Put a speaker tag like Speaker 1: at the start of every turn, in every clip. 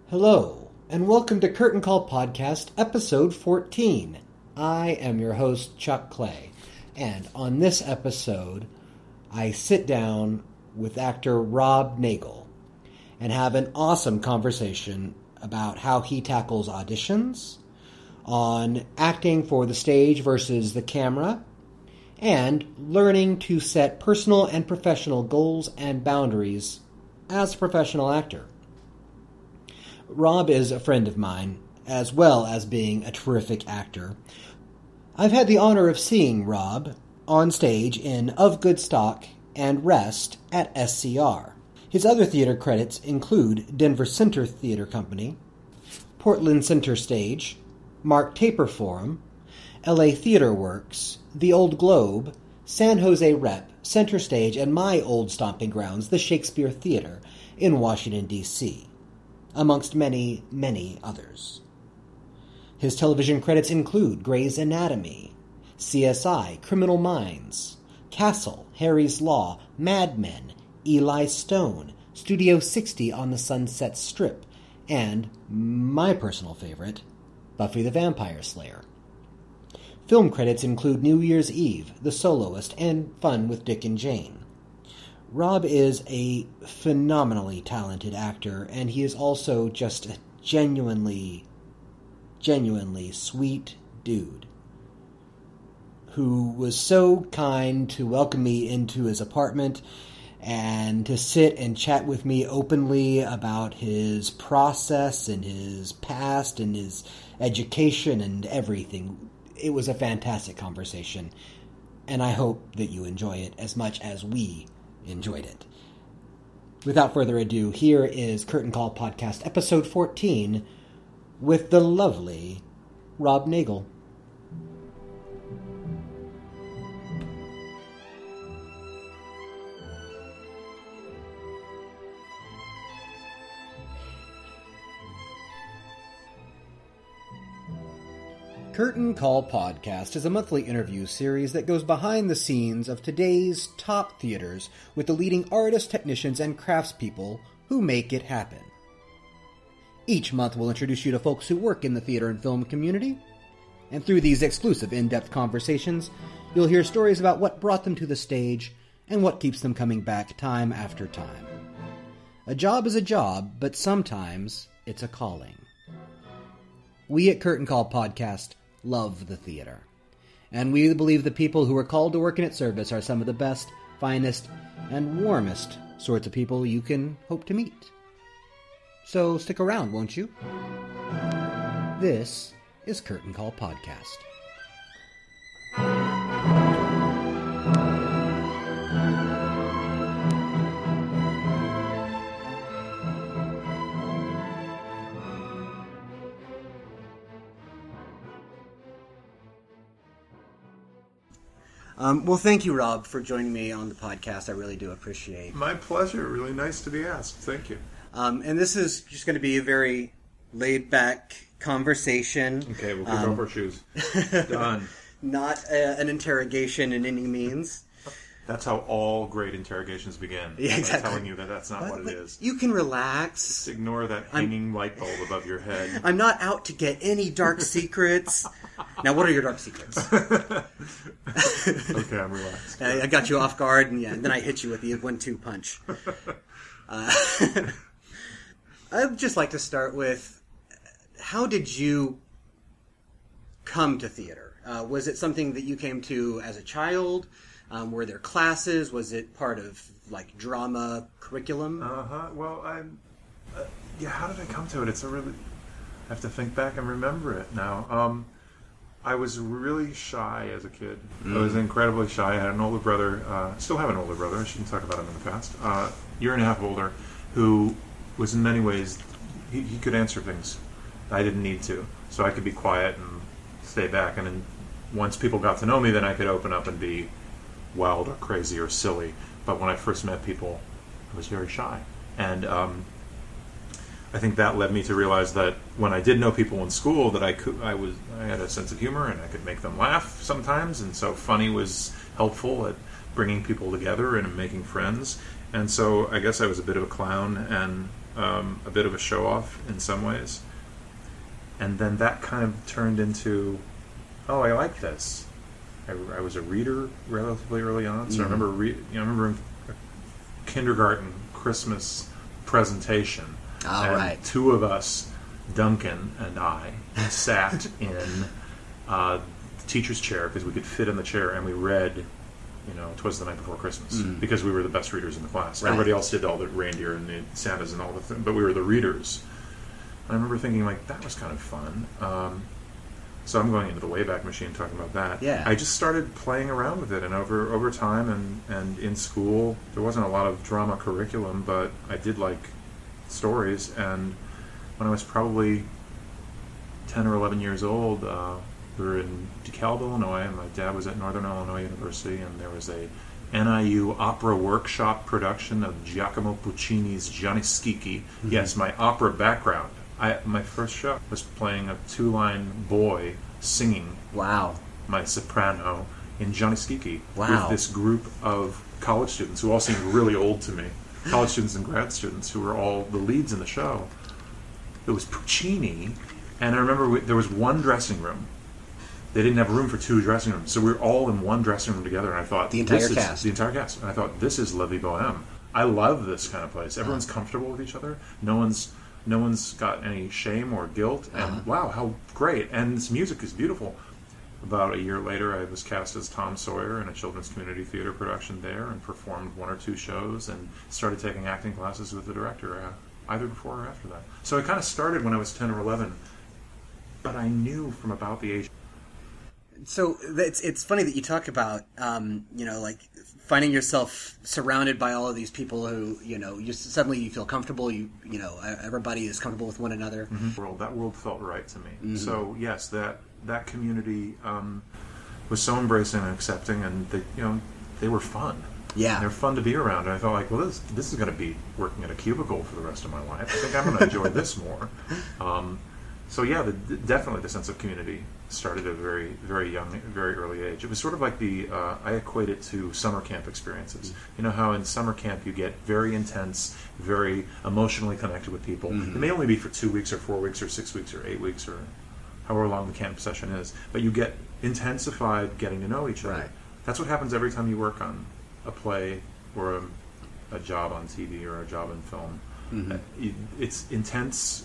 Speaker 1: Hello, and welcome to Curtain Call Podcast, Episode 14. I am your host, Chuck Clay, and on this episode, I sit down with actor Rob Nagle and have an awesome conversation about how he tackles auditions, on acting for the stage versus the camera, and learning to set personal and professional goals and boundaries as a professional actor. Rob is a friend of mine, as well as being a terrific actor. I've had the honor of seeing Rob on stage in Of Good Stock and Rest at SCR. His other theater credits include Denver Center Theater Company, Portland Center Stage, Mark Taper Forum, LA Theater Works, The Old Globe, San Jose Rep, Center Stage, and my old stomping grounds, the Shakespeare Theater in Washington, D.C., amongst many, many others. His television credits include Grey's Anatomy, CSI, Criminal Minds, Castle, Harry's Law, Mad Men, Eli Stone, Studio 60 on the Sunset Strip, and my personal favorite, Buffy the Vampire Slayer. Film credits include New Year's Eve, The Soloist, and Fun with Dick and Jane. Rob is a phenomenally talented actor, and he is also just a genuinely sweet dude who was so kind to welcome me into his apartment and to sit and chat with me openly about his process and his past and his education and everything. It was a fantastic conversation, and I hope that you enjoy it as much as we enjoyed it. Without further ado, here is Curtain Call Podcast, Episode 14, with the lovely Rob Nagle. Curtain Call Podcast is a monthly interview series that goes behind the scenes of today's top theaters with the leading artists, technicians, and craftspeople who make it happen. Each month we'll introduce you to folks who work in the theater and film community, and through these exclusive in-depth conversations, you'll hear stories about what brought them to the stage and what keeps them coming back time after time. A job is a job, but sometimes it's a calling. We at Curtain Call Podcast love the theater, and we believe the people who are called to work in its service are some of the best, finest, and warmest sorts of people you can hope to meet. So stick around, won't you? This is Curtain Call Podcast. Well, thank you, Rob, for joining me on the podcast. I really do appreciate it.
Speaker 2: My pleasure. Really nice to be asked. Thank you.
Speaker 1: And this is just going to be a very laid-back conversation.
Speaker 2: Okay, we'll kick off our shoes. Done.
Speaker 1: Not an interrogation in any means.
Speaker 2: That's how all great interrogations begin.
Speaker 1: Yeah, exactly.
Speaker 2: By telling you that that's not what it is.
Speaker 1: You can relax.
Speaker 2: Just ignore that hanging light bulb above your head.
Speaker 1: I'm not out to get any dark secrets. Now, what are your dark secrets?
Speaker 2: Okay, I'm relaxed.
Speaker 1: I got you off guard, and then I hit you with the 1-2 punch. I'd just like to start with, how did you come to theater? Was it something that you came to as a child? Were there classes? Was it part of, like, drama curriculum?
Speaker 2: Well, how did I come to it? I have to think back and remember it now. I was really shy as a kid. I was incredibly shy. I had an older brother, still have an older brother, I shouldn't talk about him in the past, year and a half older, who was in many ways, he could answer things. I didn't need to. So I could be quiet and stay back. And then once people got to know me, then I could open up and be wild or crazy or silly. But when I first met people, I was very shy. And I think that led me to realize that when I did know people in school, that I had a sense of humor and I could make them laugh sometimes. And so funny was helpful at bringing people together and making friends. And so I guess I was a bit of a clown, and a bit of a show off in some ways, and then that kind of turned into, oh, I like this. I was a reader relatively early on, so I remember I remember a kindergarten Christmas presentation, and
Speaker 1: right.
Speaker 2: two of us, Duncan and I, sat in the teacher's chair because we could fit in the chair, and we read, "'Twas the Night Before Christmas," because we were the best readers in the class.
Speaker 1: Right.
Speaker 2: Everybody else did all the reindeer and the Santas and all the things, but we were the readers. I remember thinking, like, that was kind of fun. So I'm going into the Wayback Machine talking about that.
Speaker 1: Yeah.
Speaker 2: I just started playing around with it, and over time and in school, there wasn't a lot of drama curriculum, but I did like stories. And when I was probably 10 or 11 years old, we were in DeKalb, Illinois, and my dad was at Northern Illinois University, and there was a NIU opera workshop production of Giacomo Puccini's Gianni Schicchi. Mm-hmm. Yes, my opera background. My first show was playing a 2-line boy singing my soprano in Gianni Schicchi with this group of college students who all seemed really old to me. College students and grad students who were all the leads in the show. It was Puccini, and I remember there was one dressing room. They didn't have room for 2 dressing rooms, so we were all in one dressing room together, and I thought...
Speaker 1: The entire cast.
Speaker 2: The entire cast. And I thought, this is La Vie Boheme. I love this kind of place. Everyone's comfortable with each other. No one's got any shame or guilt, and wow, how great. And this music is beautiful. About a year later, I was cast as Tom Sawyer in a children's community theater production there, and performed 1 or 2 shows, and started taking acting classes with the director, either before or after that. So it kind of started when I was 10 or 11, but I knew from about the age...
Speaker 1: So it's funny that you talk about, like finding yourself surrounded by all of these people who, suddenly you feel comfortable. Everybody is comfortable with one another.
Speaker 2: Mm-hmm. That world felt right to me. Mm-hmm. So yes, that community was so embracing and accepting, and they were fun.
Speaker 1: Yeah,
Speaker 2: they're fun to be around. And I felt like, well, this is going to be working at a cubicle for the rest of my life. I think I'm going to enjoy this more. So yeah, definitely the sense of community started at a very, very young, very early age. It was sort of like I equate it to summer camp experiences. You know how in summer camp you get very intense, very emotionally connected with people. Mm-hmm. It may only be for 2 weeks or 4 weeks or 6 weeks or 8 weeks or however long the camp session is, but you get intensified getting to know each other.
Speaker 1: Right.
Speaker 2: That's what happens every time you work on a play or a job on TV or a job in film. Mm-hmm. It's intense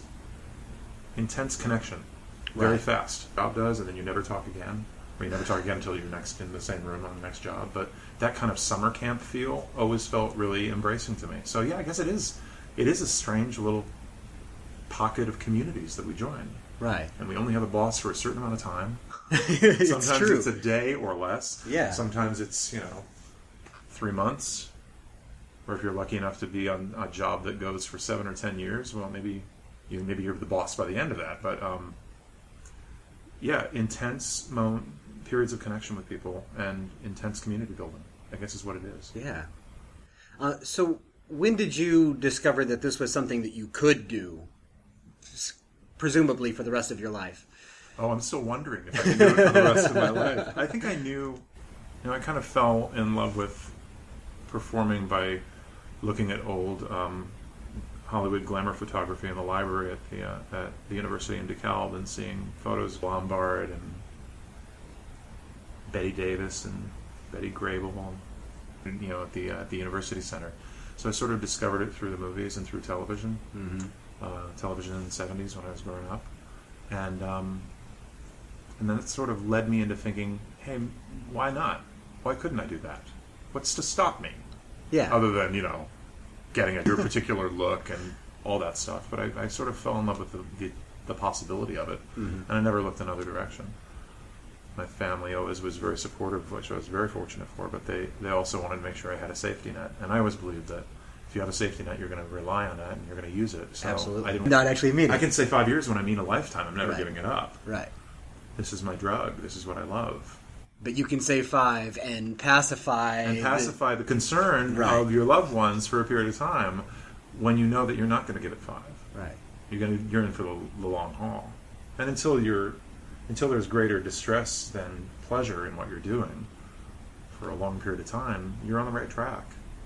Speaker 2: connection. Very fast. Job does, and then you never talk again. Or you never talk again until you're next in the same room on the next job. But that kind of summer camp feel always felt really embracing to me. So yeah, I guess it is a strange little pocket of communities that we join.
Speaker 1: Right.
Speaker 2: And we only have a boss for a certain amount of time.
Speaker 1: Sometimes
Speaker 2: it's a day or less.
Speaker 1: Yeah.
Speaker 2: Sometimes it's 3 months. Or if you're lucky enough to be on a job that goes for 7 or 10 years, well, maybe you're the boss by the end of that. But intense periods of connection with people and intense community building, I guess, is what it is.
Speaker 1: Yeah. So when did you discover that this was something that you could do, presumably for the rest of your life?
Speaker 2: Oh, I'm still wondering if I can do it for the rest of my life. I think I knew, I kind of fell in love with performing by looking at old Hollywood glamour photography in the library at the university in DeKalb, and seeing photos of Lombard and Betty Davis and Betty Grable, at the university center. So I sort of discovered it through the movies and through television, television in the 70s when I was growing up, and then it sort of led me into thinking, hey, why not? Why couldn't I do that? What's to stop me?
Speaker 1: Yeah.
Speaker 2: Other than getting a particular look and all that stuff. But I sort of fell in love with the possibility of it, and I never looked another direction. My family always was very supportive, which I was very fortunate for, but they also wanted to make sure I had a safety net. And I always believed that if you have a safety net, you're going to rely on that and you're going to use it. So
Speaker 1: absolutely. Not actually mean it.
Speaker 2: I can say 5 years when I mean a lifetime. I'm never giving it up.
Speaker 1: Right.
Speaker 2: This is my drug. This is what I love.
Speaker 1: But you can say 5 and pacify
Speaker 2: the concern of your loved ones for a period of time when you know that you're not going to give it 5.
Speaker 1: Right.
Speaker 2: You're in for the long haul, and until there's greater distress than pleasure in what you're doing for a long period of time, you're on the right track.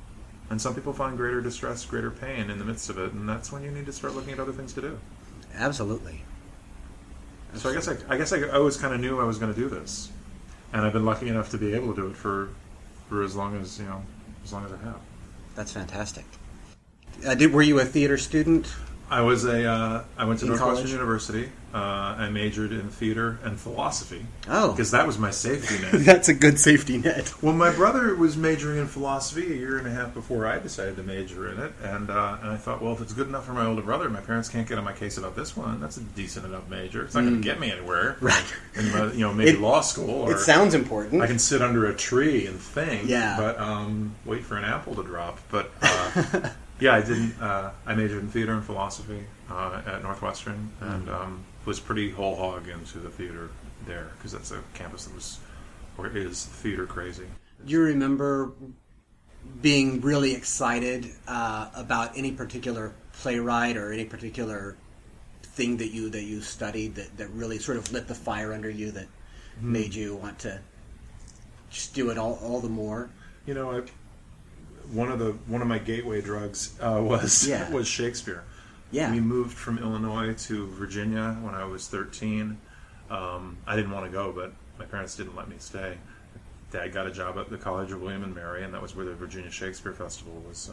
Speaker 2: And some people find greater distress, greater pain in the midst of it, and that's when you need to start looking at other things to do.
Speaker 1: Absolutely.
Speaker 2: So I guess I always kind of knew I was going to do this, and I've been lucky enough to be able to do it for as long as I have.
Speaker 1: That's fantastic. Were you a theater student?
Speaker 2: I went to Northwestern
Speaker 1: college?
Speaker 2: University. I majored in theater and philosophy.
Speaker 1: Oh.
Speaker 2: Because that was my safety net.
Speaker 1: That's a good safety net.
Speaker 2: Well, my brother was majoring in philosophy a year and a half before I decided to major in it. And I thought, well, if it's good enough for my older brother, my parents can't get on my case about this one. That's a decent enough major. It's not going to get me anywhere.
Speaker 1: Right.
Speaker 2: In maybe law school. Or
Speaker 1: it sounds important.
Speaker 2: I can sit under a tree and think.
Speaker 1: Yeah.
Speaker 2: But wait for an apple to drop. But... yeah, I didn't. I majored in theater and philosophy at Northwestern, and was pretty whole hog into the theater there because that's a campus that was or is theater crazy.
Speaker 1: Do you remember being really excited about any particular playwright or any particular thing that you studied that really sort of lit the fire under you that made you want to just do it all the more?
Speaker 2: One of my gateway drugs was Shakespeare.
Speaker 1: Yeah.
Speaker 2: We moved from Illinois to Virginia when I was 13. I didn't want to go, but my parents didn't let me stay. Dad got a job at the College of William and Mary, and that was where the Virginia Shakespeare Festival was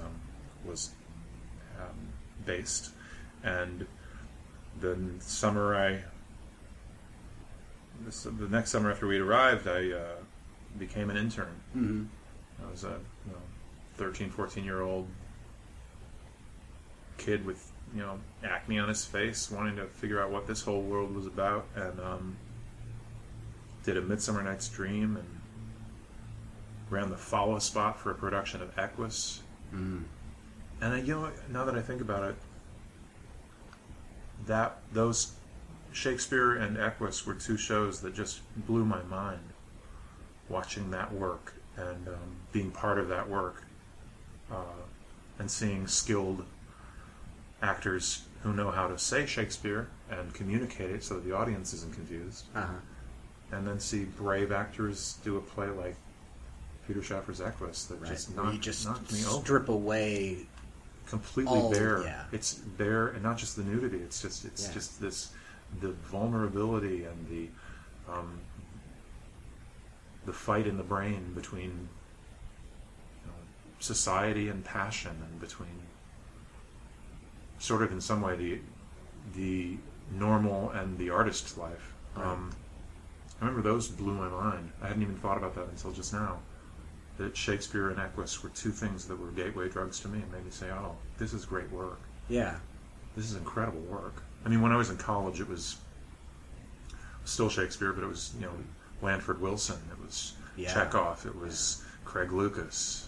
Speaker 2: based. And the next summer after we'd arrived, I became an intern. Mm-hmm. I was a 13, 14-year-old kid with, acne on his face, wanting to figure out what this whole world was about, and did A Midsummer Night's Dream, and ran the follow spot for a production of Equus. Mm. And now that I think about it, those Shakespeare and Equus were two shows that just blew my mind. Watching that work and being part of that work. And seeing skilled actors who know how to say Shakespeare and communicate it so that the audience isn't confused. Uh-huh. And then see brave actors do a play like Peter Shaffer's Equus that just knocked me over.
Speaker 1: Strip away
Speaker 2: completely bare. Yeah. It's bare, and not just the nudity. It's just the vulnerability and the fight in the brain between society and passion, and between sort of in some way the normal and the artist's life. Right. I remember those blew my mind. I hadn't even thought about that until just now. That Shakespeare and Equus were two things that were gateway drugs to me and made me say, oh, this is great work.
Speaker 1: Yeah.
Speaker 2: This is incredible work. I mean, when I was in college, it was still Shakespeare, but it was, Lanford Wilson, it was Chekhov, it was Craig Lucas,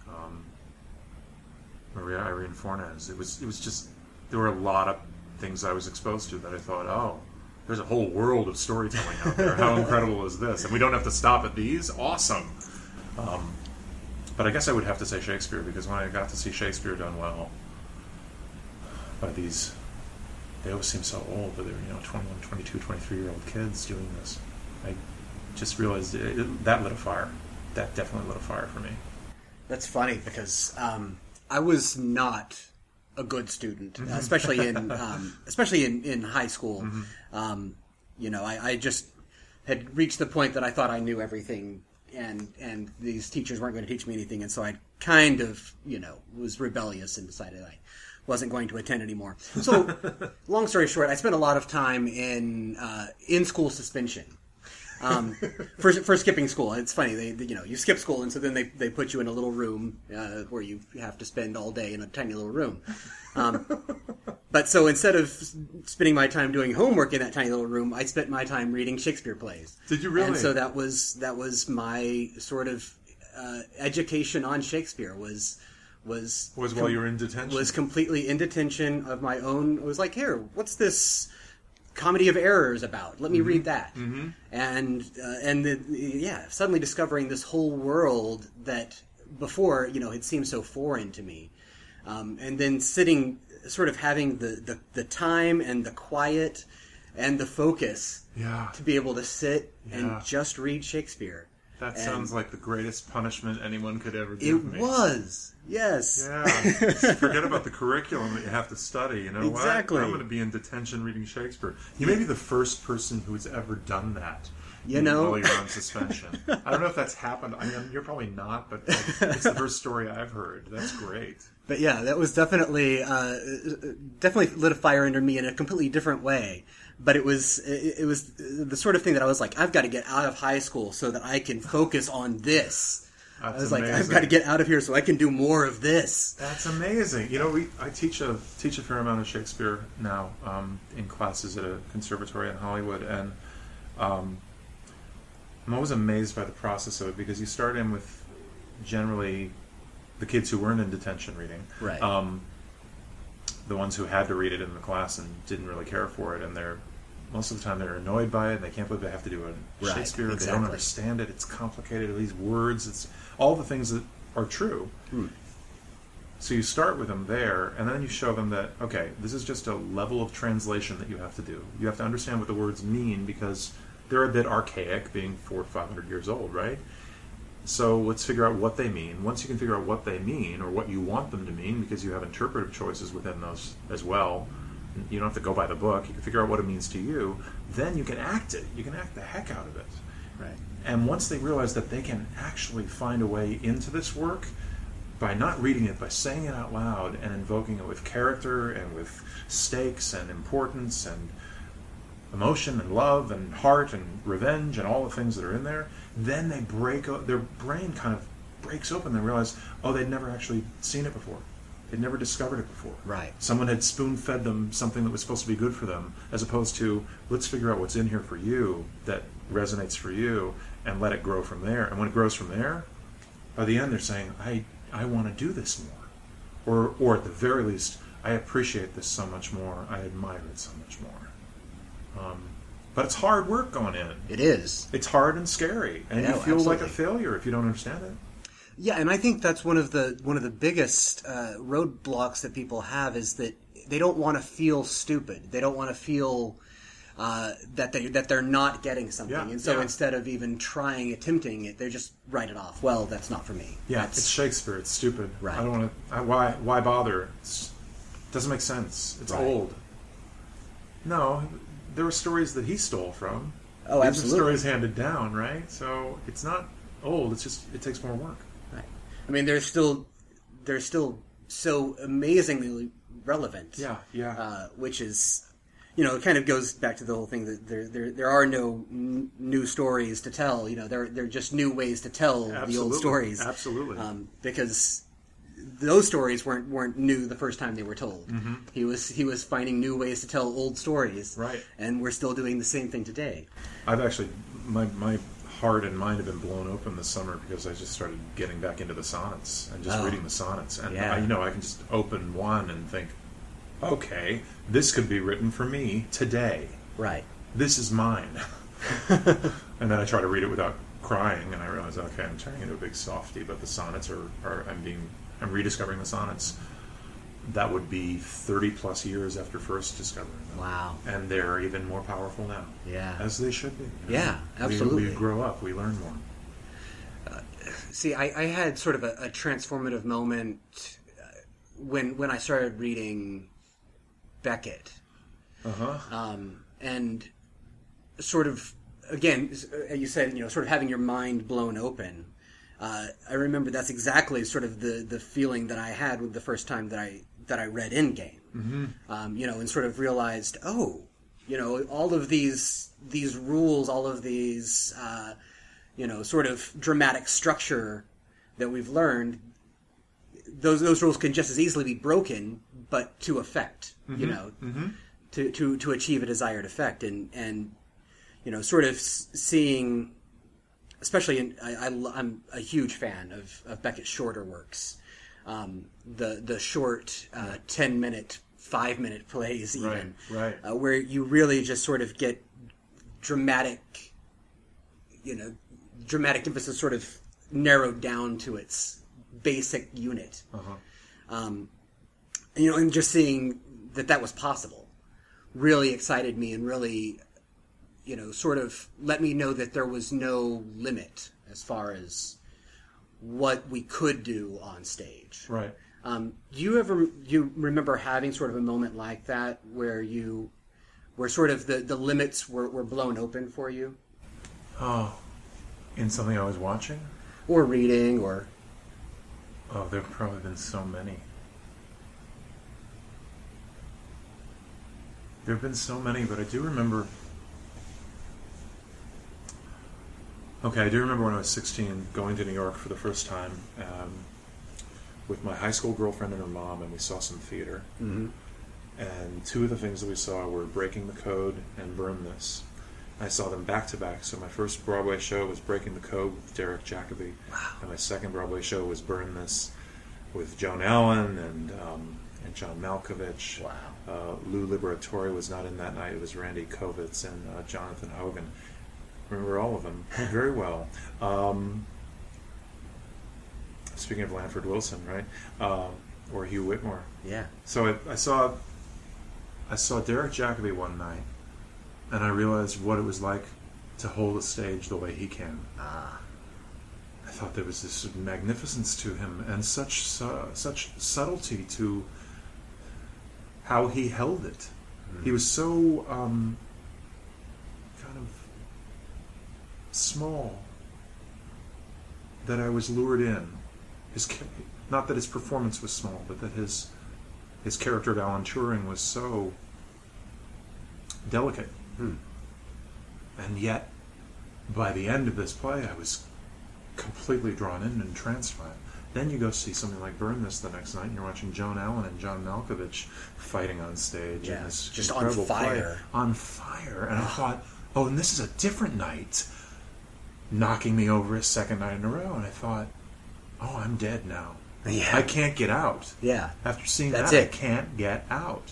Speaker 2: Maria Irene Fornes. It was just, there were a lot of things I was exposed to that I thought, oh, there's a whole world of storytelling out there. How incredible is this? And we don't have to stop at these? Awesome. But I guess I would have to say Shakespeare, because when I got to see Shakespeare done well by these, they always seem so old, but they were 21, 22, 23-year-old kids doing this. I just realized that lit a fire. That definitely lit a fire for me.
Speaker 1: That's funny, because I was not a good student, especially in high school. Mm-hmm. I just had reached the point that I thought I knew everything, and these teachers weren't going to teach me anything, and so I kind of, was rebellious and decided I wasn't going to attend anymore. So, long story short, I spent a lot of time in school suspension. For skipping school. It's funny, you skip school, and so then they put you in a little room where you have to spend all day in a tiny little room. But so instead of spending my time doing homework in that tiny little room, I spent my time reading Shakespeare plays.
Speaker 2: Did you really?
Speaker 1: And so that was my sort of education on Shakespeare was
Speaker 2: while you were in detention.
Speaker 1: Was completely in detention of my own. It was like, here, what's this Comedy of Errors about? Let me read that. Mm-hmm. And suddenly discovering this whole world that before, had seemed so foreign to me. And then sitting, sort of having the time and the quiet and the focus to be able to sit and just read Shakespeare.
Speaker 2: That sounds like the greatest punishment anyone could ever
Speaker 3: It
Speaker 2: give me.
Speaker 3: was, yes.
Speaker 2: Yeah. Forget about the curriculum that you have to study. You know
Speaker 3: Exactly.
Speaker 2: what? I'm going to be in detention reading Shakespeare. You may be the first person who's ever done that.
Speaker 3: You know?
Speaker 2: While you're on suspension. I don't know if that's happened. I mean, you're probably not, but it's the first story I've heard. That's great.
Speaker 3: But yeah, that was definitely lit a fire under me in a completely different way. But it was the sort of thing that I was like, I've got to get out of high school so that I can focus on this.
Speaker 2: That's
Speaker 3: I was like,
Speaker 2: amazing.
Speaker 3: I've got to get out of here so I can do more of this.
Speaker 2: That's amazing. You know, I teach a fair amount of Shakespeare now in classes at a conservatory in Hollywood, and I'm always amazed by the process of it, because you start in with generally the kids who weren't in detention reading.
Speaker 3: Right.
Speaker 2: The ones who had to read it in the class and didn't really care for it, and most of the time they're annoyed by it, and they can't believe they have to do a
Speaker 3: Right,
Speaker 2: Shakespeare. They
Speaker 3: exactly.
Speaker 2: don't understand it. It's complicated. These words. It's all the things that are true. So you start with them there, and then you show them that, okay, this is just a level of translation that you have to do. You have to understand what the words mean, because they're a bit archaic, being 400 to 500 years old, right? So let's figure out what they mean. Once you can figure out what they mean, or what you want them to mean, because you have interpretive choices within those as well, you don't have to go by the book, you can figure out what it means to you, then you can act it. You can act the heck out of it.
Speaker 3: Right.
Speaker 2: And once they realize that they can actually find a way into this work by not reading it, by saying it out loud and invoking it with character and with stakes and importance and emotion and love and heart and revenge and all the things that are in there, then they their brain kind of breaks open. They realize, oh, they'd never actually seen it before. They'd never discovered it before.
Speaker 3: Right.
Speaker 2: Someone had spoon-fed them something that was supposed to be good for them, as opposed to, let's figure out what's in here for you that resonates for you, and let it grow from there. And when it grows from there, by the end they're saying, I want to do this more. Or at the very least, I appreciate this so much more. I admire it so much more. But it's hard work going in.
Speaker 3: It is.
Speaker 2: It's hard and scary, and
Speaker 3: Yeah,
Speaker 2: you feel like a
Speaker 3: absolutely.
Speaker 2: failure if you don't understand it.
Speaker 3: Yeah, and I think that's one of the biggest roadblocks that people have, is that they don't want to feel stupid. They don't want to feel that they're not getting something,
Speaker 2: Yeah,
Speaker 3: and so
Speaker 2: yeah.
Speaker 3: instead of even attempting it, they just write it off. Well, that's not for me.
Speaker 2: Yeah,
Speaker 3: That's-
Speaker 2: it's Shakespeare. It's stupid.
Speaker 3: Right.
Speaker 2: I don't want to. Why bother? It doesn't make sense. It's
Speaker 3: Right.
Speaker 2: old. No, there were stories that he stole from.
Speaker 3: Oh,
Speaker 2: These are
Speaker 3: absolutely.
Speaker 2: stories handed down, right? So it's not old. It's just it takes more work.
Speaker 3: Right. I mean, they're still so amazingly relevant.
Speaker 2: Yeah.
Speaker 3: Which is, it kind of goes back to the whole thing that there are no new stories to tell. They're just new ways to tell the old
Speaker 2: Absolutely.
Speaker 3: stories.
Speaker 2: Absolutely.
Speaker 3: Because those stories weren't new the first time they were told.
Speaker 2: Mm-hmm.
Speaker 3: He was finding new ways to tell old stories.
Speaker 2: Right.
Speaker 3: And we're still doing the same thing today.
Speaker 2: I've actually my heart and mind have been blown open this summer, because I just started getting back into the sonnets and just
Speaker 3: Oh.
Speaker 2: reading the sonnets, and
Speaker 3: Yeah.
Speaker 2: I can just open one and think, okay, this could be written for me today.
Speaker 3: Right.
Speaker 2: This is mine. And then I try to read it without crying, and I realize, okay, I'm turning into a big softie, but the sonnets I'm rediscovering the sonnets. That would be 30 plus years after first discovering them.
Speaker 3: Wow.
Speaker 2: And they're even more powerful now.
Speaker 3: Yeah.
Speaker 2: As they should be.
Speaker 3: Yeah, absolutely.
Speaker 2: We grow up, we learn more.
Speaker 3: See, I had sort of a transformative moment when I started reading Beckett.
Speaker 2: Uh-huh.
Speaker 3: And sort of, again, you said, sort of having your mind blown open. I remember that's exactly sort of the feeling that I had with the first time that I read Endgame. Mm-hmm. And sort of realized, all of these rules, all of these, sort of dramatic structure that we've learned, those rules can just as easily be broken, but to effect, to achieve a desired effect, and sort of seeing. Especially, I'm a huge fan of Beckett's shorter works. The short 10-minute, 5-minute plays, even.
Speaker 2: Right.
Speaker 3: Where you really just sort of get dramatic emphasis sort of narrowed down to its basic unit.
Speaker 2: Uh-huh.
Speaker 3: And just seeing that was possible really excited me, and really sort of let me know that there was no limit as far as what we could do on stage.
Speaker 2: Right.
Speaker 3: Do you remember having sort of a moment like that where sort of the limits were blown open for you?
Speaker 2: Oh, in something I was watching?
Speaker 3: Or reading, or...
Speaker 2: Oh, there have probably been so many. There have been so many, but I do remember... Okay, I do remember when I was 16 going to New York for the first time with my high school girlfriend and her mom, and we saw some theater.
Speaker 3: Mm-hmm.
Speaker 2: And two of the things that we saw were Breaking the Code and Burn This. I saw them back to back. So my first Broadway show was Breaking the Code with Derek Jacobi.
Speaker 3: Wow.
Speaker 2: And my second Broadway show was Burn This with Joan Allen and John Malkovich.
Speaker 3: Wow.
Speaker 2: Lou Liberatore was not in that night. It was Randy Kovitz and Jonathan Hogan. Remember all of them very well. Speaking of Lanford Wilson, right? Or Hugh Whitmore.
Speaker 3: Yeah.
Speaker 2: So I saw Derek Jacobi one night, and I realized what it was like to hold a stage the way he can.
Speaker 3: Ah.
Speaker 2: I thought there was this magnificence to him, and such subtlety to how he held it.
Speaker 3: Mm.
Speaker 2: He was so kind of small that I was lured in. Not that his performance was small, but that his character of Alan Turing was so delicate. And yet, by the end of this play, I was completely drawn in and entranced by it. Then you go see something like Burn This the next night, and you're watching Joan Allen and John Malkovich fighting on stage.
Speaker 3: Yeah,
Speaker 2: in this
Speaker 3: just on
Speaker 2: incredible
Speaker 3: fire.
Speaker 2: play. On fire. And I thought, oh, and this is a different night, knocking me over a second night in a row. And I thought, oh, I'm dead now.
Speaker 3: Yeah.
Speaker 2: I can't get out.
Speaker 3: Yeah.
Speaker 2: After seeing
Speaker 3: That's
Speaker 2: that,
Speaker 3: it.
Speaker 2: I can't get out.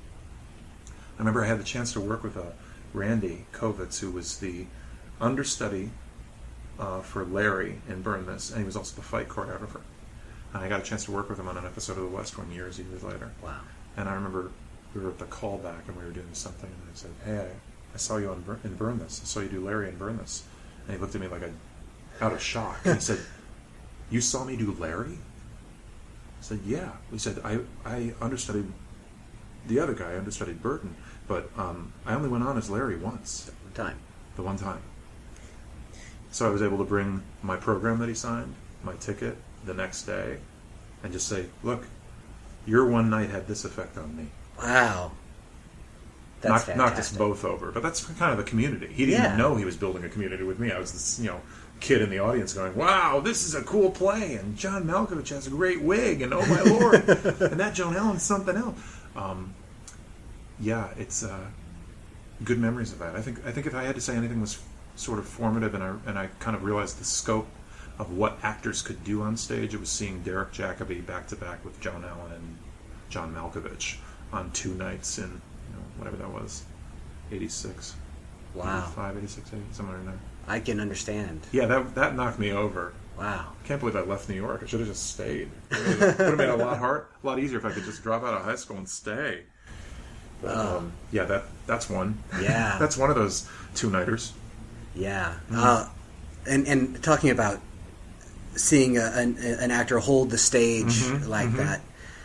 Speaker 2: I remember I had the chance to work with Randy Kovitz, who was the understudy for Larry in Burn This, and he was also the fight choreographer. And I got a chance to work with him on an episode of The West Wing years later.
Speaker 3: Wow.
Speaker 2: And I remember we were at the callback and we were doing something, and I said, "Hey, I saw you in Burn This. I saw you do Larry in Burn This." And he looked at me like out of shock. And he said, "You saw me do Larry?" I said, "Yeah." He said, I understudied the other guy, I understudied Burton, but I only went on as Larry once. The one time. So I was able to bring my program that he signed, my ticket, the next day, and just say, "Look, your one night had this effect on me."
Speaker 3: Wow. That's
Speaker 2: knocked us both over. But that's kind of the community. He didn't even know he was building a community with me. I was this, kid in the audience going, "Wow, this is a cool play, and John Malkovich has a great wig, and oh my lord, and that Joan Allen's something else." Yeah, it's good memories of that. I think if I had to say anything was sort of formative, and I kind of realized the scope of what actors could do on stage, it was seeing Derek Jacobi back to back with Joan Allen and John Malkovich on two nights in whatever that was, 86.
Speaker 3: Wow.
Speaker 2: 85, 86, 80, somewhere in there.
Speaker 3: I can understand.
Speaker 2: Yeah, that knocked me over.
Speaker 3: Wow.
Speaker 2: I can't believe I left New York. I should have just stayed. It would have made it a lot easier if I could just drop out of high school and stay. But, yeah, that's one.
Speaker 3: Yeah.
Speaker 2: That's one of those two-nighters.
Speaker 3: Yeah. And talking about seeing an actor hold the stage like that,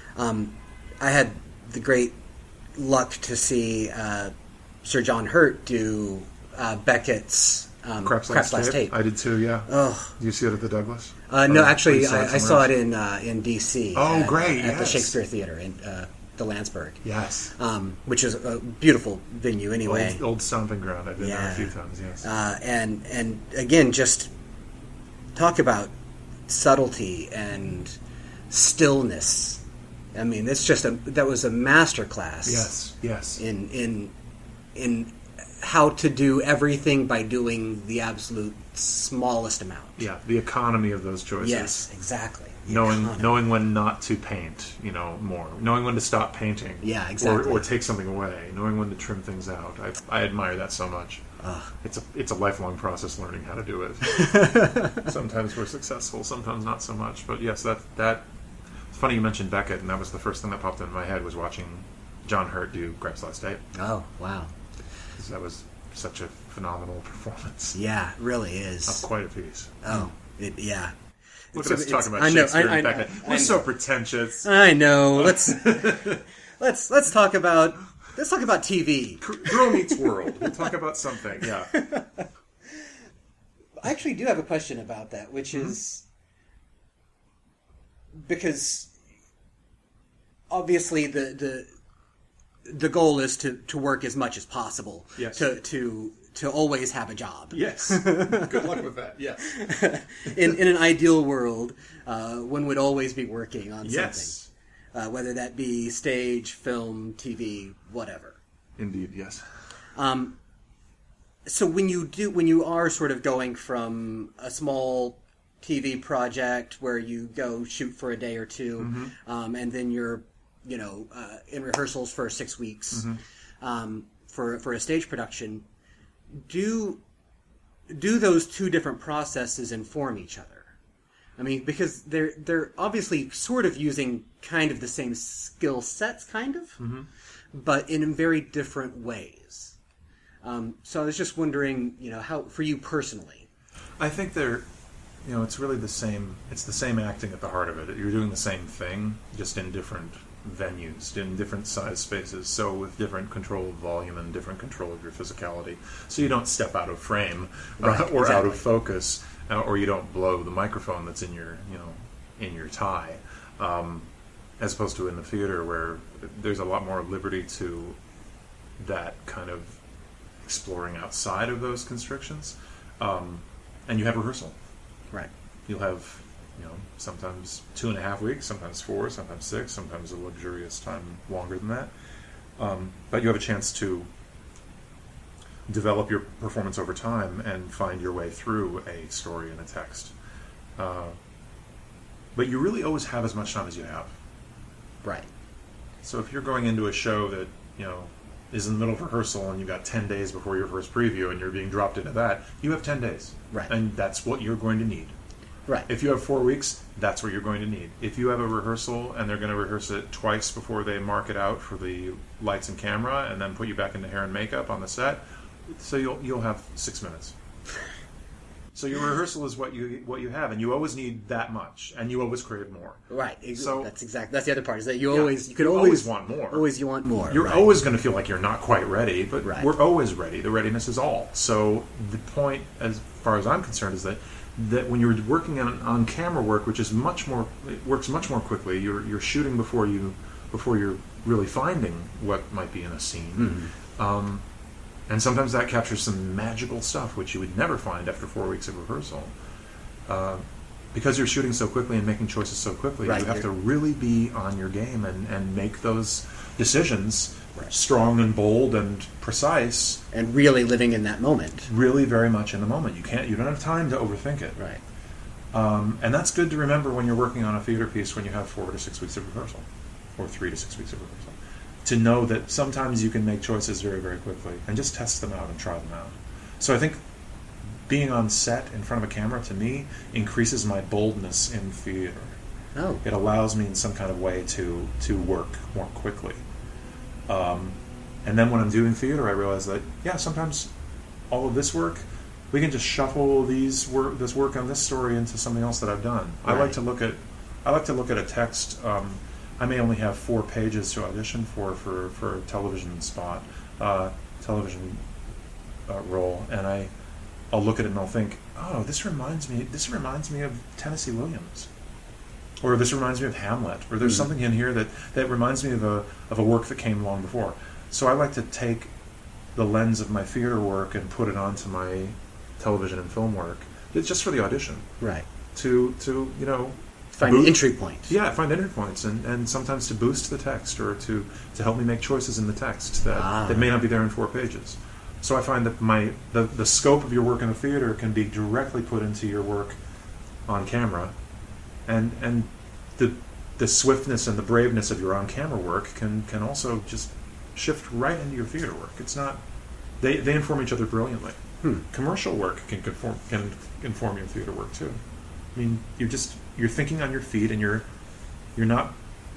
Speaker 3: I had the great luck to see Sir John Hurt do Beckett's
Speaker 2: Crap's Last Tape. I did too, yeah.
Speaker 3: Oh.
Speaker 2: Do you see it at the Douglas?
Speaker 3: No, actually, I saw it in D.C.
Speaker 2: Oh, great,
Speaker 3: At the
Speaker 2: yes.
Speaker 3: Shakespeare Theater in the Landsberg.
Speaker 2: Yes.
Speaker 3: Which is a beautiful venue anyway.
Speaker 2: Old stomping ground. I've been there a few times, yes.
Speaker 3: And again, just talk about subtlety and stillness. I mean, that was a masterclass.
Speaker 2: Yes.
Speaker 3: In how to do everything by doing the absolute smallest amount.
Speaker 2: Yeah, the economy of those choices.
Speaker 3: Yes, exactly.
Speaker 2: Knowing when not to paint, more. Knowing when to stop painting.
Speaker 3: Yeah, exactly.
Speaker 2: Or take something away. Knowing when to trim things out. I admire that so much. It's a lifelong process learning how to do it. Sometimes we're successful, sometimes not so much. But yes, that it's funny you mentioned Beckett, and that was the first thing that popped into my head was watching John Hurt do Crap's Last Tape.
Speaker 3: Oh, wow.
Speaker 2: That was such a phenomenal performance.
Speaker 3: Yeah, it really is.
Speaker 2: Of quite a piece.
Speaker 3: Oh, yeah.
Speaker 2: Look at us talking about
Speaker 3: I know,
Speaker 2: Shakespeare.
Speaker 3: I
Speaker 2: in fact,
Speaker 3: know,
Speaker 2: we're
Speaker 3: I
Speaker 2: so
Speaker 3: know.
Speaker 2: pretentious.
Speaker 3: I know. Let's talk about TV.
Speaker 2: Girl Meets World. We'll talk about something. Yeah.
Speaker 3: I actually do have a question about that, which is because obviously the goal is to work as much as possible.
Speaker 2: Yes.
Speaker 3: To always have a job.
Speaker 2: Yes. Good luck with that. Yes.
Speaker 3: In an ideal world, one would always be working on
Speaker 2: Yes.
Speaker 3: something, whether that be stage, film, TV, whatever.
Speaker 2: Indeed. Yes.
Speaker 3: So when you are sort of going from a small TV project where you go shoot for a day or two, and then you're in rehearsals for 6 weeks for a stage production, do those two different processes inform each other? I mean, because they're obviously sort of using kind of the same skill sets, but in very different ways. So I was just wondering, how for you personally.
Speaker 2: I think it's really the same. It's the same acting at the heart of it. You're doing the same thing, just in different venues, in different size spaces, so with different control of volume and different control of your physicality. So you don't step out of frame or
Speaker 3: exactly.
Speaker 2: out of focus, or you don't blow the microphone that's in your tie, as opposed to in the theater where there's a lot more liberty to that kind of exploring outside of those constrictions, and you have rehearsal.
Speaker 3: Right.
Speaker 2: You'll have sometimes 2.5 weeks, sometimes 4, sometimes 6, sometimes a luxurious time longer than that. But you have a chance to develop your performance over time and find your way through a story and a text. But you really always have as much time as you have.
Speaker 3: Right.
Speaker 2: So if you're going into a show that, is in the middle of rehearsal and you've got 10 days before your first preview and you're being dropped into that, you have 10 days.
Speaker 3: Right.
Speaker 2: And that's what you're going to need.
Speaker 3: Right.
Speaker 2: If you have 4 weeks, that's what you're going to need. If you have a rehearsal and they're going to rehearse it twice before they mark it out for the lights and camera and then put you back into hair and makeup on the set, so you'll have 6 minutes. So your rehearsal is what you have, and you always need that much, and you always crave more.
Speaker 3: Right.
Speaker 2: So
Speaker 3: that's the other part, is that you
Speaker 2: could always want more.
Speaker 3: Always you want more.
Speaker 2: You're always going to feel like you're not quite ready, but
Speaker 3: Right.
Speaker 2: we're always ready. The readiness is all. So the point, as far as I'm concerned, is that when you're working on camera work, which is works much more quickly, you're shooting before you're really finding what might be in a scene. And sometimes that captures some magical stuff which you would never find after 4 weeks of rehearsal. Because you're shooting so quickly and making choices so quickly,
Speaker 3: Right.
Speaker 2: you have to really be on your game and make those decisions
Speaker 3: Right.
Speaker 2: strong and bold and precise.
Speaker 3: And really living in that moment.
Speaker 2: Really very much in the moment. You don't have time to overthink it.
Speaker 3: Right.
Speaker 2: And that's good to remember when you're working on a theater piece when you have 4 to 6 weeks of rehearsal, or 3 to 6 weeks of rehearsal. To know that sometimes you can make choices very, very quickly and just test them out and try them out. So I think being on set in front of a camera, to me, increases my boldness in theater.
Speaker 3: Oh.
Speaker 2: It allows me in some kind of way to work more quickly. And then when I'm doing theater, I realize that, sometimes all of this work, we can just shuffle this work on this story into something else that I've done.
Speaker 3: Right.
Speaker 2: I like to look at a text. I may only have 4 pages to audition for a television spot, television role, and I'll look at it and I'll think, oh, this reminds me of Tennessee Williams, or this reminds me of Hamlet, or there's something in here that reminds me of a work that came long before. So I like to take the lens of my theater work and put it onto my television and film work. It's just for the audition.
Speaker 3: Right.
Speaker 2: To
Speaker 3: Find an entry point.
Speaker 2: Yeah, find entry points, and sometimes to boost the text or to help me make choices in the text that may not be there in 4 pages. So I find that the scope of your work in the theater can be directly put into your work on camera, and the swiftness and the braveness of your on camera work can also just shift right into your theater work. It's not they inform each other brilliantly. Commercial work can inform your theater work too. I mean, you're thinking on your feet, and you're not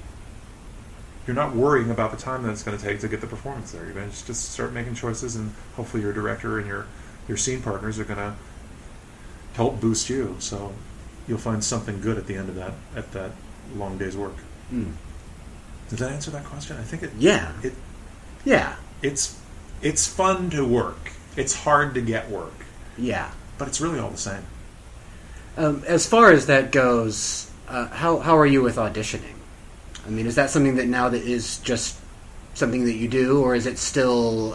Speaker 2: worrying about the time that it's going to take to get the performance there. You're going to just start making choices, and hopefully your director and your scene partners are going to help boost you. So you'll find something good at the end of that long day's work.
Speaker 3: Mm.
Speaker 2: Does that answer that question? I think it.
Speaker 3: Yeah. Yeah.
Speaker 2: It's fun to work. It's hard to get work.
Speaker 3: Yeah.
Speaker 2: But it's really all the same.
Speaker 3: As far as that goes, how are you with auditioning? I mean, is that something that now that is just something that you do, or is it still,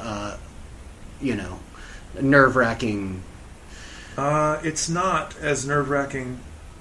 Speaker 3: nerve-wracking?
Speaker 2: It's not as nerve-wracking.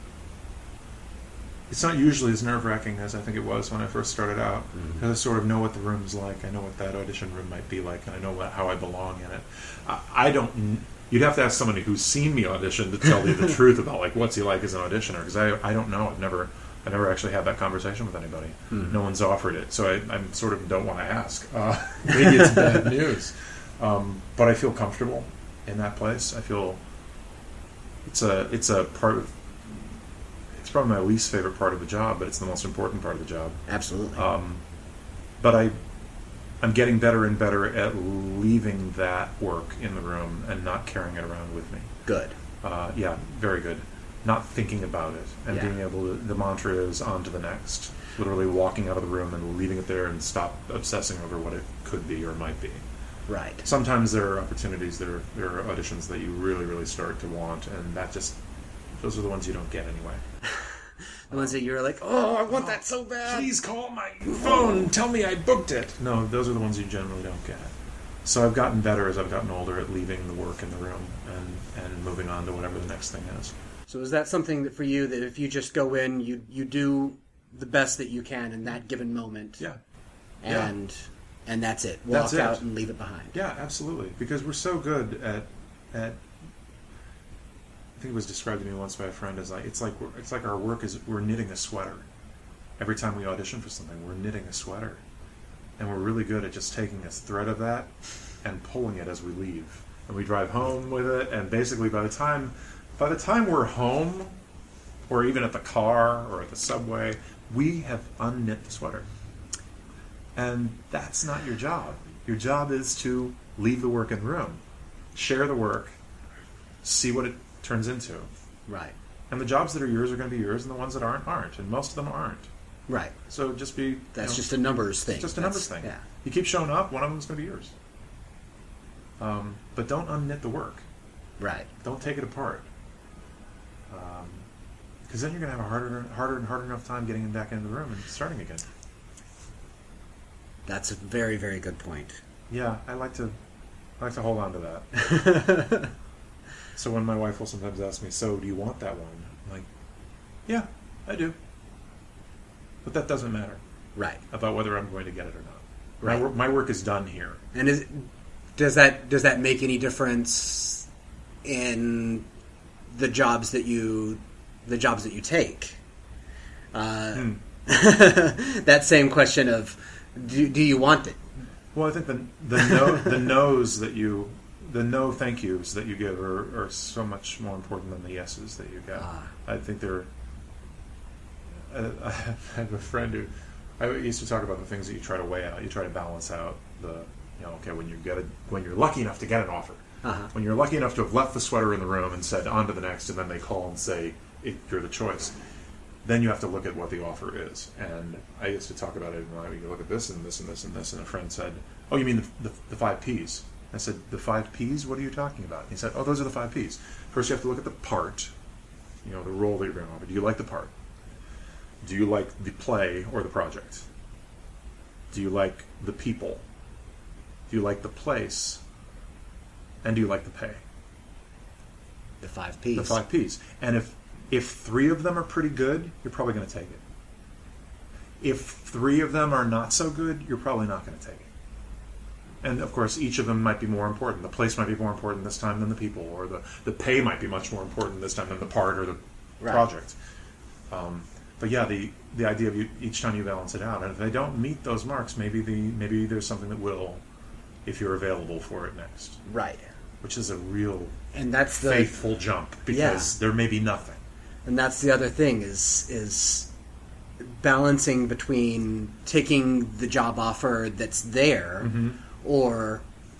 Speaker 2: It's not usually as nerve-wracking as I think it was when I first started out. Because I sort of know what the room's like. I know what that audition room might be like, and I know how I belong in it. I don't. You'd have to ask somebody who's seen me audition to tell you the truth about like what's he like as an auditioner, because I don't know. I never actually had that conversation with anybody. No one's offered it, so I sort of don't want to ask. Maybe it's bad news, but I feel comfortable in that place. I feel it's a part of. It's probably my least favorite part of the job, but it's the most important part of the job.
Speaker 3: Absolutely.
Speaker 2: But I'm getting better and better at leaving that work in the room and not carrying it around with me.
Speaker 3: Good.
Speaker 2: Yeah, very good. Not thinking about it and
Speaker 3: Yeah.
Speaker 2: being able to. The mantra is on to the next. Literally walking out of the room and leaving it there and stop obsessing over what it could be or might be.
Speaker 3: Right.
Speaker 2: Sometimes there are opportunities, there are auditions that you really, really start to want, and those are the ones you don't get anyway.
Speaker 3: The ones that you're like, oh, I want that so bad.
Speaker 2: Please call my phone and tell me I booked it. No, those are the ones you generally don't get. So I've gotten better as I've gotten older at leaving the work in the room and moving on to whatever the next thing is.
Speaker 3: So is that something that for you that if you just go in, you do the best that you can in that given moment?
Speaker 2: Yeah.
Speaker 3: And that's it. Walk
Speaker 2: That's it.
Speaker 3: out and leave it behind.
Speaker 2: Yeah, absolutely. Because we're so good at I think it was described to me once by a friend as it's like our work is we're knitting a sweater. Every time we audition for something, we're knitting a sweater. And we're really good at just taking a thread of that and pulling it as we leave. And we drive home with it, and basically by the time we're home, or even at the car or at the subway, we have unknit the sweater. And that's not your job. Your job is to leave the work in the room, share the work, see what it turns into.
Speaker 3: Right.
Speaker 2: And the jobs that are yours are going to be yours, and the ones that aren't. And most of them aren't.
Speaker 3: Right.
Speaker 2: So just be...
Speaker 3: That's just a numbers thing.
Speaker 2: It's just a numbers thing.
Speaker 3: Yeah.
Speaker 2: You keep showing up, one of them is going to be yours. But don't unknit the work.
Speaker 3: Right.
Speaker 2: Don't take it apart. Because then you're going to have a harder and harder enough time getting back into the room and starting again.
Speaker 3: That's a very, very good point.
Speaker 2: Yeah, I like to hold on to that. So when my wife will sometimes ask me, so do you want that one? I'm like, yeah, I do. But that doesn't matter
Speaker 3: Right.
Speaker 2: about whether I'm going to get it or not.
Speaker 3: Right.
Speaker 2: My work is done here.
Speaker 3: And does that make any difference in the jobs that you take? That same question of do you want it?
Speaker 2: Well, I think the no's that the no thank yous that you give are so much more important than the yeses that you get. I think they're. I have a friend who I used to talk about the things that you try to weigh out. You try to balance out when you're lucky enough to get an offer. When you're lucky enough to have left the sweater in the room and said on to the next, and then they call and say you're the choice. Then you have to look at what the offer is. And I used to talk about it, you look at this and this and this and this, and a friend said, oh, you mean the 5 Ps? I said, the 5 Ps? What are you talking about? And he said, oh, those are the 5 Ps. First you have to look at the part, the role that you're going to offer. Do you like the part? Do you like the play or the project? Do you like the people? Do you like the place? And do you like the pay?
Speaker 3: The 5 Ps.
Speaker 2: The 5 Ps. And if 3 of them are pretty good, you're probably going to take it. If 3 of them are not so good, you're probably not going to take it. And, of course, each of them might be more important. The place might be more important this time than the people, or the pay might be much more important this time than the part or the project. But, yeah, the idea of each time you balance it out. And if they don't meet those marks, maybe there's something that will, if you're available for it next.
Speaker 3: Right.
Speaker 2: Which is a real faithful jump, because there may be nothing.
Speaker 3: And that's the other thing is balancing between taking the job offer that's there or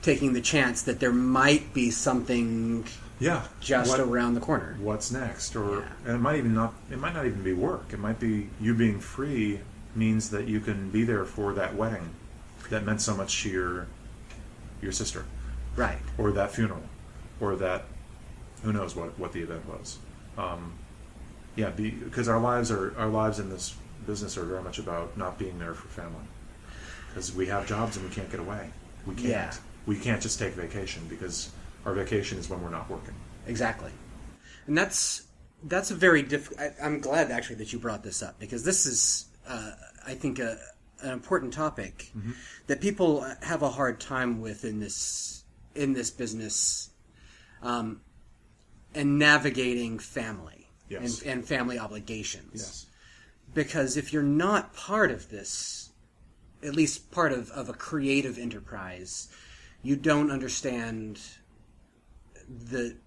Speaker 3: taking the chance that there might be something
Speaker 2: Yeah.
Speaker 3: just around the corner.
Speaker 2: What's next? Or
Speaker 3: Yeah.
Speaker 2: and it might not even be work. It might be you being free means that you can be there for that wedding that meant so much to your sister,
Speaker 3: Right.
Speaker 2: or that funeral, or that who knows what the event was. Because our lives in this business are very much about not being there for family, because we have jobs and we can't get away. We can't.
Speaker 3: Yeah.
Speaker 2: We can't just take vacation, because our vacation is when we're not working.
Speaker 3: Exactly. And that's a very I'm glad actually that you brought this up, because this is I think an important topic that people have a hard time with in this business, and navigating family.
Speaker 2: Yes.
Speaker 3: And family obligations.
Speaker 2: Yes.
Speaker 3: Because if you're not part of this, at least part of a creative enterprise, you don't understand the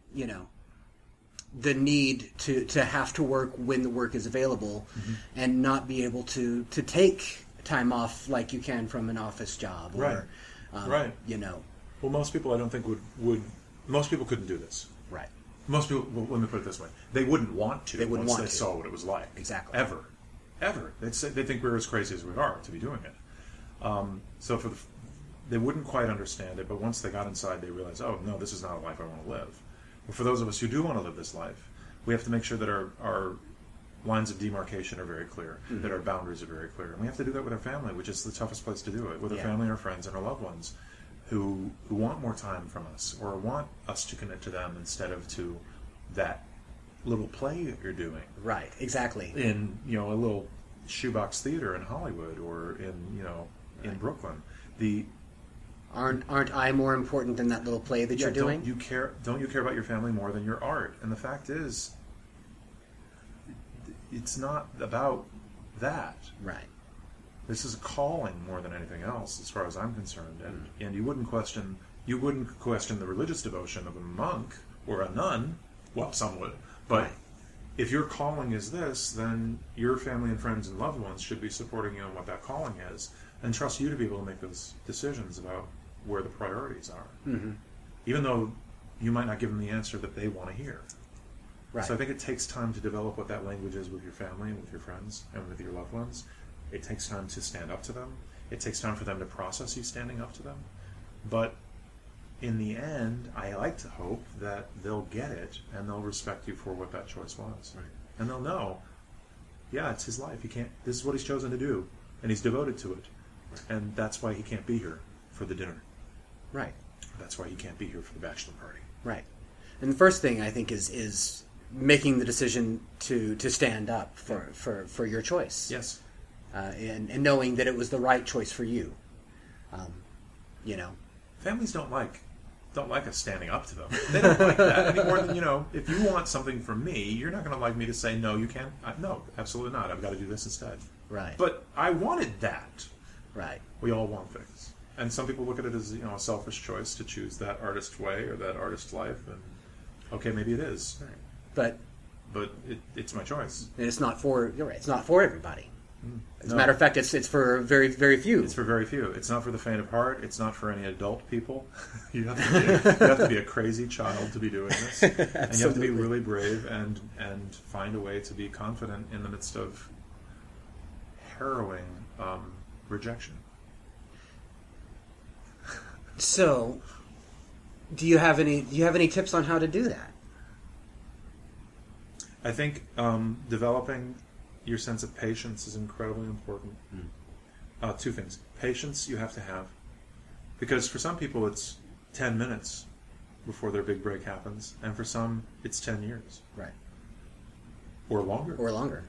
Speaker 3: need to have to work when the work is available, and not be able to take time off like you can from an office job. Or,
Speaker 2: Right. Well, most people, I don't think would most people couldn't do this.
Speaker 3: Right.
Speaker 2: Most people, well, let me put it this way: they wouldn't want to.
Speaker 3: They wouldn't
Speaker 2: once
Speaker 3: want
Speaker 2: they
Speaker 3: to.
Speaker 2: saw what it was like.
Speaker 3: Exactly.
Speaker 2: Ever. They think we're as crazy as we are to be doing it. So they wouldn't quite understand it, but once they got inside, they realized, oh no, this is not a life I want to live. But for those of us who do want to live this life, we have to make sure that our lines of demarcation are very clear, that our boundaries are very clear, and we have to do that with our family, which is the toughest place to do it, with our family, our friends, and our loved ones, who want more time from us, or want us to commit to them instead of to that little play that you're doing.
Speaker 3: Right. Exactly.
Speaker 2: In a little shoebox theater in Hollywood, or in Brooklyn.
Speaker 3: Aren't I more important than that little play that you're doing?
Speaker 2: Don't you care about your family more than your art? And the fact is, it's not about that.
Speaker 3: Right.
Speaker 2: This is a calling more than anything else, as far as I'm concerned. And you wouldn't question the religious devotion of a monk or a nun. Well, some would, but
Speaker 3: Right.
Speaker 2: If your calling is this, then your family and friends and loved ones should be supporting you in what that calling is, and trust you to be able to make those decisions about where the priorities are. Even though you might not give them the answer that they want to hear.
Speaker 3: Right.
Speaker 2: So I think it takes time to develop what that language is with your family and with your friends and with your loved ones. It takes time to stand up to them. It takes time for them to process you standing up to them. But in the end, I like to hope that they'll get it and they'll respect you for what that choice was.
Speaker 3: Right.
Speaker 2: And they'll know, yeah, it's his life. This is what he's chosen to do, and he's devoted to it.
Speaker 3: Right.
Speaker 2: And that's why he can't be here for the dinner.
Speaker 3: Right.
Speaker 2: That's why he can't be here for the bachelor party.
Speaker 3: Right. And the first thing I think is making the decision to stand up for your choice.
Speaker 2: Yes.
Speaker 3: And knowing that it was the right choice for you.
Speaker 2: Families don't like us standing up to them. They don't like that any more than, if you want something from me, you're not going to like me to say, no, you can't. No, absolutely not. I've got to do this instead.
Speaker 3: Right.
Speaker 2: But I wanted that.
Speaker 3: Right.
Speaker 2: We all want things. And some people look at it as, a selfish choice to choose that artist way or that artist life. And okay, maybe it is.
Speaker 3: Right.
Speaker 2: But it's my choice.
Speaker 3: And it's not for, you're right, it's not for everybody. As a
Speaker 2: No.
Speaker 3: matter of fact, it's for very, very few.
Speaker 2: It's for very few. It's not for the faint of heart. It's not for any adult people. You have to be a crazy child to be doing this. And you have to be really brave and find a way to be confident in the midst of harrowing rejection.
Speaker 3: So, do you have any tips on how to do that?
Speaker 2: I think developing your sense of patience is incredibly important. Two things. Patience you have to have. Because for some people it's 10 minutes before their big break happens. And for some it's 10 years.
Speaker 3: Right.
Speaker 2: Or longer.
Speaker 3: Or longer.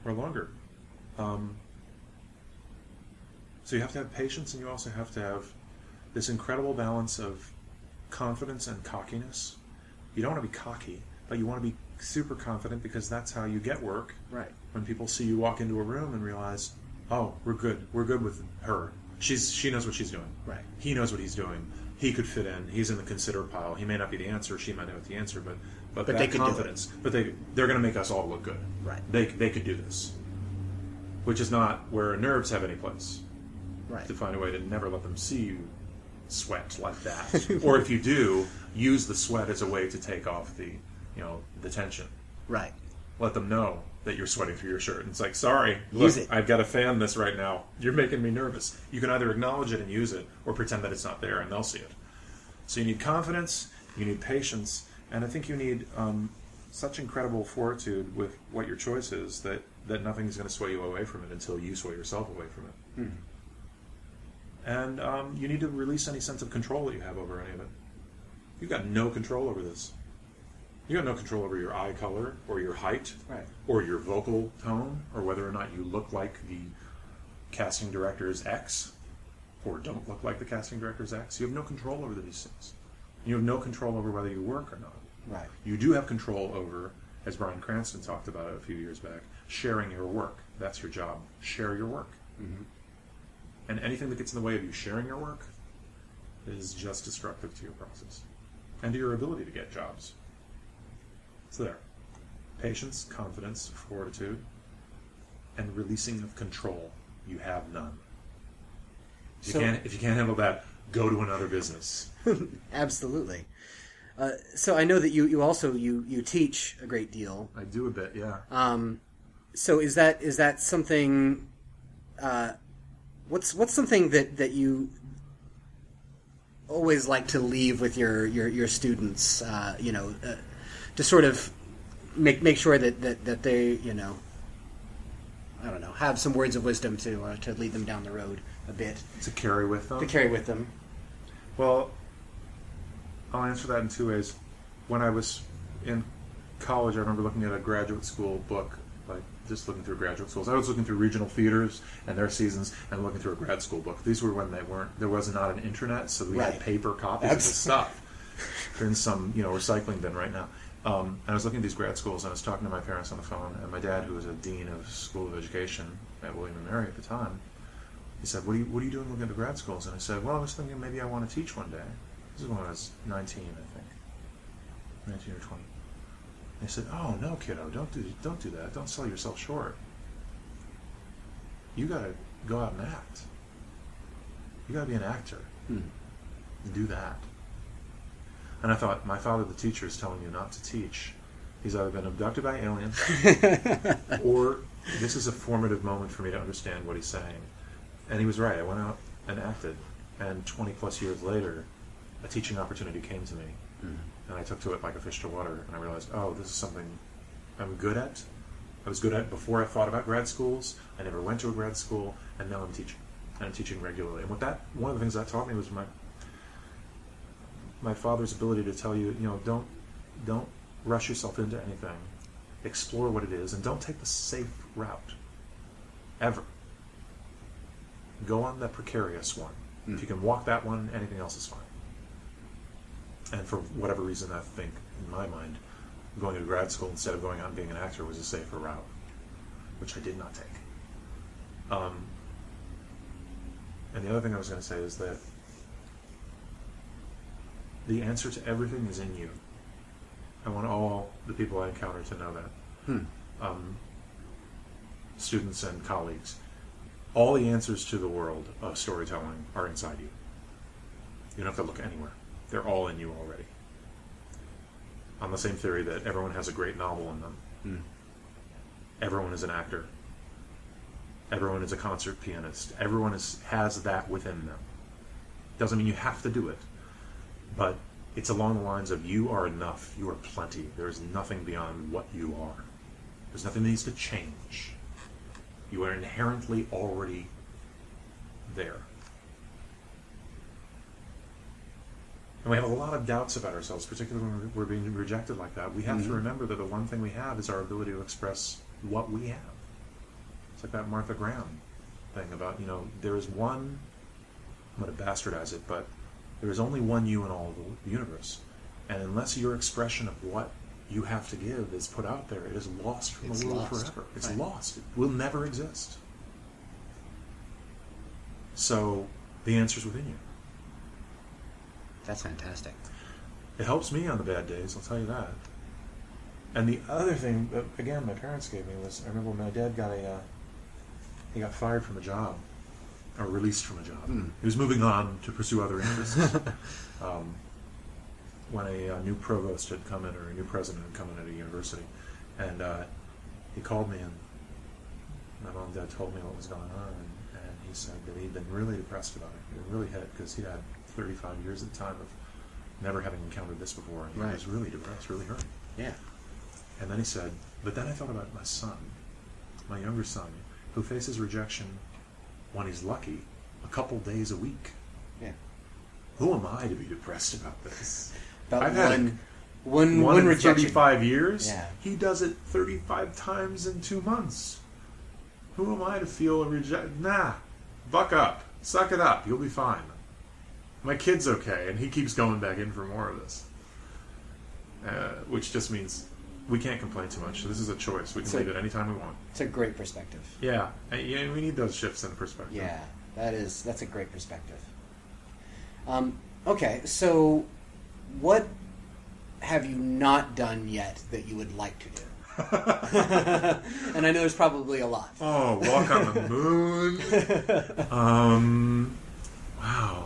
Speaker 2: So you have to have patience, and you also have to have this incredible balance of confidence and cockiness. You don't want to be cocky, but you want to be super confident, because that's how you get work.
Speaker 3: Right.
Speaker 2: When people see you walk into a room and realize, oh, we're good with her. She knows what she's doing.
Speaker 3: Right.
Speaker 2: He knows what he's doing. He could fit in. He's in the consider pile. He may not be the answer. She might know the answer, but that
Speaker 3: they could
Speaker 2: confidence. But they're going to make us all look good.
Speaker 3: Right.
Speaker 2: They could do this, which is not where nerves have any place.
Speaker 3: Right.
Speaker 2: To find a way to never let them see you sweat like that. Or if you do, use the sweat as a way to take off the, the tension.
Speaker 3: Right.
Speaker 2: Let them know that you're sweating through your shirt. And it's like, sorry,
Speaker 3: Use
Speaker 2: look,
Speaker 3: it.
Speaker 2: I've got to fan this right now. You're making me nervous. You can either acknowledge it and use it, or pretend that it's not there and they'll see it. So you need confidence, you need patience, and I think you need such incredible fortitude with what your choice is that nothing's going to sway you away from it until you sway yourself away from it.
Speaker 3: Mm-hmm.
Speaker 2: And you need to release any sense of control that you have over any of it. You've got no control over this. You got no control over your eye color, or your height,
Speaker 3: Right.
Speaker 2: or your vocal tone, or whether or not you look like the casting director's ex, or don't look like the casting director's ex. You have no control over these things. You have no control over whether you work or not.
Speaker 3: Right.
Speaker 2: You do have control over, as Bryan Cranston talked about it a few years back, sharing your work. That's your job. Share your work.
Speaker 3: Mm-hmm.
Speaker 2: And anything that gets in the way of you sharing your work is just destructive to your process and to your ability to get jobs. So there. Patience, confidence, fortitude, and releasing of control. You have none. If you can't handle that, go to another business.
Speaker 3: Absolutely. So I know that you also you teach a great deal.
Speaker 2: I do a bit, yeah.
Speaker 3: So is that something? What's something that you always like to leave with your students? To sort of make sure that they I don't know, have some words of wisdom to lead them down the road a bit.
Speaker 2: To carry with them?
Speaker 3: To carry with them.
Speaker 2: Well, I'll answer that in two ways. When I was in college, I remember looking at a graduate school book, like just looking through graduate schools. I was looking through regional theaters and their seasons, and looking through a grad school book. These were when there was not an internet, so we had paper copies of the stuff. They're in some recycling bin right now. And I was looking at these grad schools, and I was talking to my parents on the phone, and my dad, who was a dean of School of Education at William & Mary at the time, he said, what are you doing looking at the grad schools? And I said, well, I was thinking maybe I want to teach one day. This is when I was 19, I think. 19 or 20. And he said, oh, no, kiddo, don't do that. Don't sell yourself short. You got to go out and act. You got to be an actor. And do that. And I thought, my father, the teacher, is telling you not to teach. He's either been abducted by aliens, or this is a formative moment for me to understand what he's saying. And he was right. I went out and acted, and 20 plus years later, a teaching opportunity came to me. And I took to it like a fish to water, and I realized, oh, this is something I'm good at. I was good at before I thought about grad schools. I never went to a grad school, and now I'm teaching. And I'm teaching regularly. And one of the things that taught me was my father's ability to tell you, don't rush yourself into anything. Explore what it is, and don't take the safe route. Ever. Go on the precarious one. If you can walk that one, anything else is fine. And for whatever reason, I think, in my mind, going to grad school instead of going out and being an actor was a safer route, which I did not take. And the other thing I was going to say is that the answer to everything is in you. I want all the people I encounter to know that. Students and colleagues. All the answers to the world of storytelling are inside you. You don't have to look anywhere. They're all in you already. On the same theory that everyone has a great novel in them. Everyone is an actor. Everyone is a concert pianist. Everyone has that within them. Doesn't mean you have to do it. But it's along the lines of you are enough. You are plenty. There is nothing beyond what you are. There's nothing that needs to change. You are inherently already there. And we have a lot of doubts about ourselves, particularly when we're being rejected like that. We have to remember that the one thing we have is our ability to express what we have. It's like that Martha Graham thing about, there is one, I'm going to bastardize it, but there is only one you in all of the universe. And unless your expression of what you have to give is put out there, it is lost from the world forever. It's lost. It will never exist. So the answer's within you.
Speaker 3: That's fantastic.
Speaker 2: It helps me on the bad days, I'll tell you that. And the other thing that, again, my parents gave me was, I remember when my dad got fired from a job. or released from a job. He was moving on to pursue other interests. When a new provost had come in, or a new president had come in at a university, and he called me, and my mom and dad told me what was going on, and he said that he'd been really depressed about it. He really hit, because he had 35 years at the time of never having encountered this before, and he was really depressed, really hurt.
Speaker 3: Yeah.
Speaker 2: And then he said, but then I thought about my son, my younger son, who faces rejection when he's lucky a couple days a week.
Speaker 3: Yeah.
Speaker 2: Who am I to be depressed about this?
Speaker 3: About
Speaker 2: I've had
Speaker 3: one
Speaker 2: in
Speaker 3: rejection.
Speaker 2: 35 years.
Speaker 3: Yeah.
Speaker 2: He does it 35 times in 2 months. Who am I to feel a Nah, buck up. Suck it up. You'll be fine. My kid's okay, and he keeps going back in for more of this. Which just means we can't complain too much. So this is a choice. We can leave it anytime we want.
Speaker 3: It's a great perspective.
Speaker 2: Yeah. We need those shifts in perspective.
Speaker 3: Yeah, that's a great perspective. Okay, so what have you not done yet that you would like to do? And I know there's probably a lot.
Speaker 2: Oh, walk on the moon. Wow.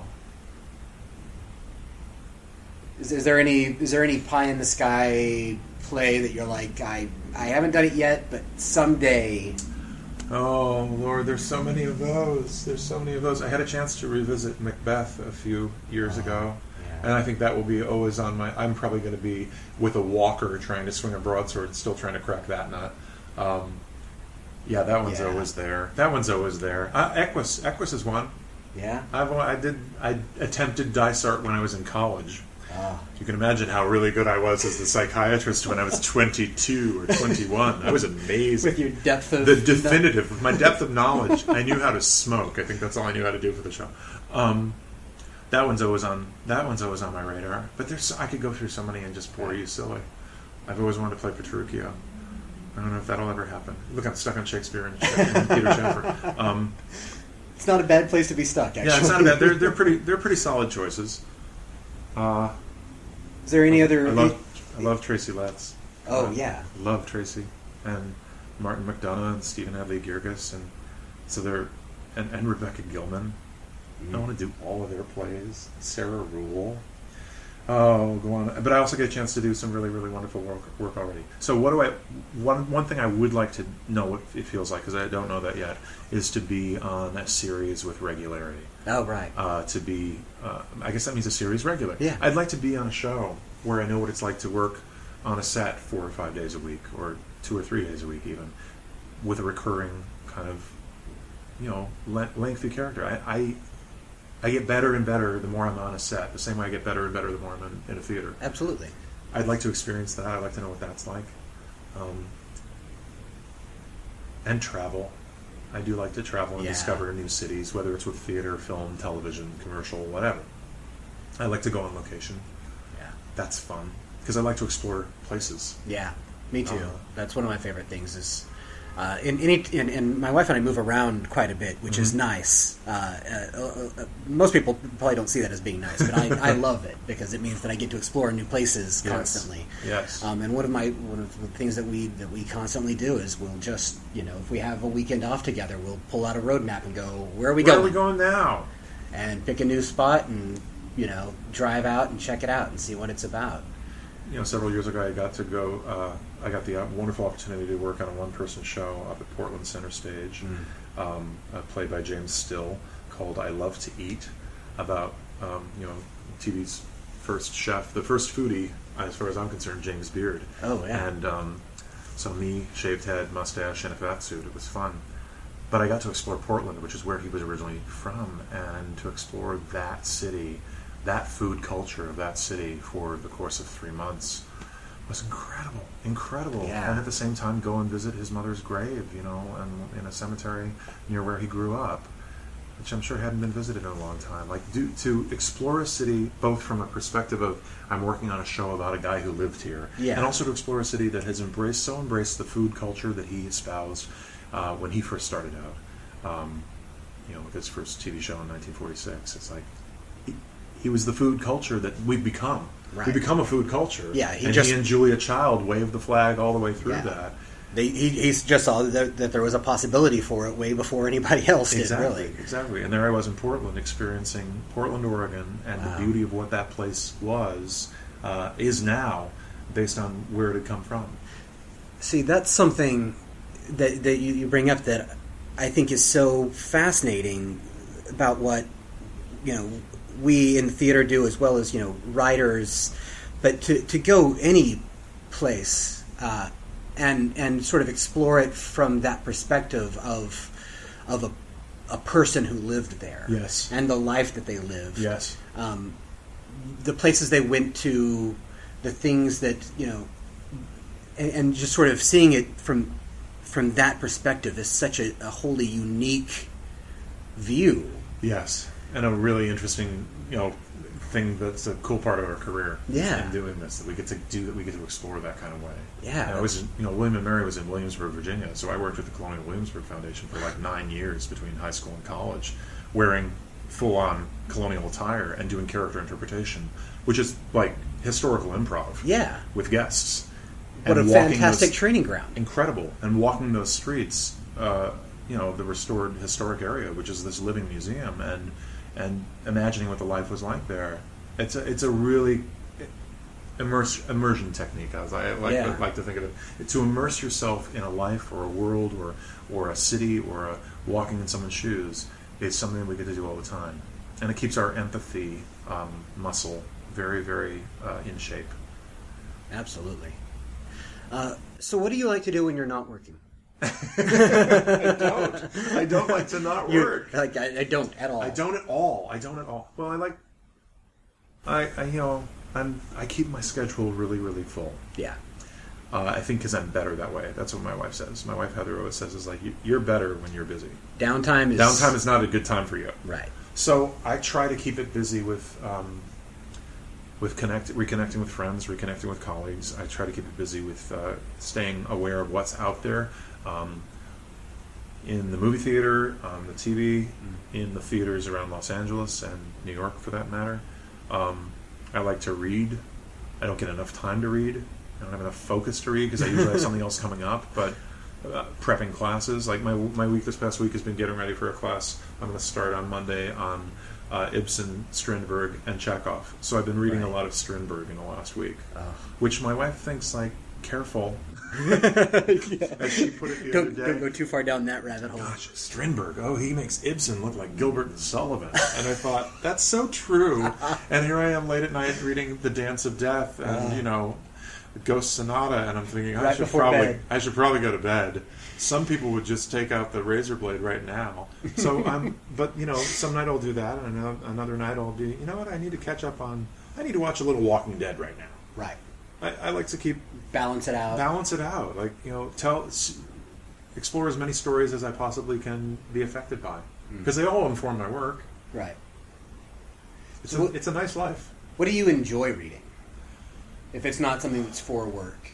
Speaker 3: Is there any pie in the sky play that you're like, I haven't done it yet, but someday?
Speaker 2: Oh Lord, there's so many of those. I had a chance to revisit Macbeth a few years ago. And I think that will be always on my... I'm probably going to be with a walker trying to swing a broadsword, still trying to crack that nut. That one's always there. Equus is one.
Speaker 3: Yeah?
Speaker 2: I attempted Dysart when I was in college. You can imagine how really good I was as the psychiatrist when I was 22 or 21. I was amazing.
Speaker 3: With your depth of...
Speaker 2: With my depth of knowledge. I knew how to smoke. I think that's all I knew how to do for the show. That one's always on my radar. But I could go through so many and just bore you silly. I've always wanted to play Petruchio. I don't know if that'll ever happen. Look, I'm stuck on Shakespeare and Peter Shaffer.
Speaker 3: It's not a bad place to be stuck, actually.
Speaker 2: Yeah, it's not bad. They're pretty solid choices.
Speaker 3: Is there any other...
Speaker 2: I love Tracy Letts.
Speaker 3: Oh, yeah.
Speaker 2: I love Tracy. And Martin McDonough and Stephen Adly Girgis. And Rebecca Gilman. I want to do all of their plays. Sarah Rule. Oh, go on. But I also get a chance to do some really, really wonderful work already. So one thing I would like to know what it feels like, because I don't know that yet, is to be on a series with regularity.
Speaker 3: Oh, right.
Speaker 2: To be, I guess that means a series regular.
Speaker 3: Yeah.
Speaker 2: I'd like to be on a show where I know what it's like to work on a set 4 or 5 days a week, or 2 or 3 days a week even, with a recurring kind of, lengthy character. I get better and better the more I'm on a set, the same way I get better and better the more I'm in a theater.
Speaker 3: Absolutely.
Speaker 2: I'd like to experience that. I'd like to know what that's like. And travel. I do like to travel and discover new cities, whether it's with theater, film, television, commercial, whatever. I like to go on location.
Speaker 3: Yeah.
Speaker 2: That's fun. Because I like to explore places.
Speaker 3: Yeah, me too. That's one of my favorite things is... and my wife and I move around quite a bit, which is nice. Most people probably don't see that as being nice, but I love it because it means that I get to explore new places constantly.
Speaker 2: Yes.
Speaker 3: And one of the things that we constantly do is we'll just if we have a weekend off together, we'll pull out a road map and go, where are we going?
Speaker 2: Where are we going now?
Speaker 3: And pick a new spot and drive out and check it out and see what it's about.
Speaker 2: Several years ago, I got to go. I got the wonderful opportunity to work on a one-person show up at Portland Center Stage, played by James Still, called "I Love to Eat," about TV's first chef, the first foodie, as far as I'm concerned, James Beard.
Speaker 3: Oh yeah.
Speaker 2: And so me, shaved head, mustache, and a fat suit. It was fun. But I got to explore Portland, which is where he was originally from, and to explore that city, that food culture of that city for the course of 3 months was incredible.
Speaker 3: Yeah.
Speaker 2: And at the same time, go and visit his mother's grave, and in a cemetery near where he grew up, which I'm sure hadn't been visited in a long time. Like, to explore a city both from a perspective of I'm working on a show about a guy who lived here, and also to explore a city that has embraced the food culture that he espoused when he first started out. With his first TV show in 1946, it's like he was the food culture that we've become.
Speaker 3: Right.
Speaker 2: We become a food culture.
Speaker 3: Yeah,
Speaker 2: he and Julia Child waved the flag all the way through that.
Speaker 3: He just saw that there was a possibility for it way before anybody else did, really.
Speaker 2: Exactly. And there I was in Portland, experiencing Portland, Oregon, and the beauty of what that place is now, based on where it had come from.
Speaker 3: See, that's something that you bring up that I think is so fascinating about what, we in theater do, as well as, writers, but to go any place and sort of explore it from that perspective of a person who lived there.
Speaker 2: Yes.
Speaker 3: And the life that they lived.
Speaker 2: Yes.
Speaker 3: The places they went to, the things that, and just sort of seeing it from that perspective is such a wholly unique view.
Speaker 2: Yes. And a really interesting, thing that's a cool part of our career.
Speaker 3: Yeah.
Speaker 2: In doing this, that we get to explore that kind of way.
Speaker 3: Yeah.
Speaker 2: And I was, William and Mary was in Williamsburg, Virginia, so I worked with the Colonial Williamsburg Foundation for like 9 years between high school and college, wearing full-on colonial attire and doing character interpretation, which is like historical improv.
Speaker 3: Yeah.
Speaker 2: With guests.
Speaker 3: What a fantastic training ground.
Speaker 2: Incredible. And walking those streets, the restored historic area, which is this living museum, and imagining what the life was like there. It's a really immersion technique, as I like to think of it. To immerse yourself in a life or a world or a city or walking in someone's shoes is something that we get to do all the time. And it keeps our empathy muscle very, very in shape.
Speaker 3: Absolutely. So what do you like to do when you're not working?
Speaker 2: I don't like to not work.
Speaker 3: I don't at all.
Speaker 2: I don't at all. Well, I keep my schedule really, really full.
Speaker 3: Yeah.
Speaker 2: I think because I'm better that way. That's what my wife says. My wife Heather always says is like, you're better when you're busy.
Speaker 3: Downtime
Speaker 2: is not a good time for you.
Speaker 3: Right.
Speaker 2: So I try to keep it busy with reconnecting with friends, reconnecting with colleagues. I try to keep it busy with staying aware of what's out there in the movie theater, on the TV, in the theaters around Los Angeles and New York, for that matter. I like to read. I don't get enough time to read. I don't have enough focus to read because I usually have something else coming up. But prepping classes, like my week this past week has been getting ready for a class I'm going to start on Monday on Ibsen, Strindberg, and Chekhov. So I've been reading a lot of Strindberg in the last week, which my wife thinks, like, careful. As she put it the other day.
Speaker 3: Don't go too far down that rabbit hole.
Speaker 2: Gosh, Strindberg, he makes Ibsen look like Gilbert and Sullivan. And I thought, that's so true. And here I am late at night reading The Dance of Death and, Ghost Sonata, and I'm thinking, I should probably go to bed. Some people would just take out the razor blade right now. So some night I'll do that, and another night I'll be, I need to watch a little Walking Dead right now.
Speaker 3: Right.
Speaker 2: I like to
Speaker 1: balance it out.
Speaker 2: Like, explore as many stories as I possibly can be affected by, because they all inform my work.
Speaker 1: Right.
Speaker 2: It's a nice life.
Speaker 1: What do you enjoy reading? If it's not something that's for work.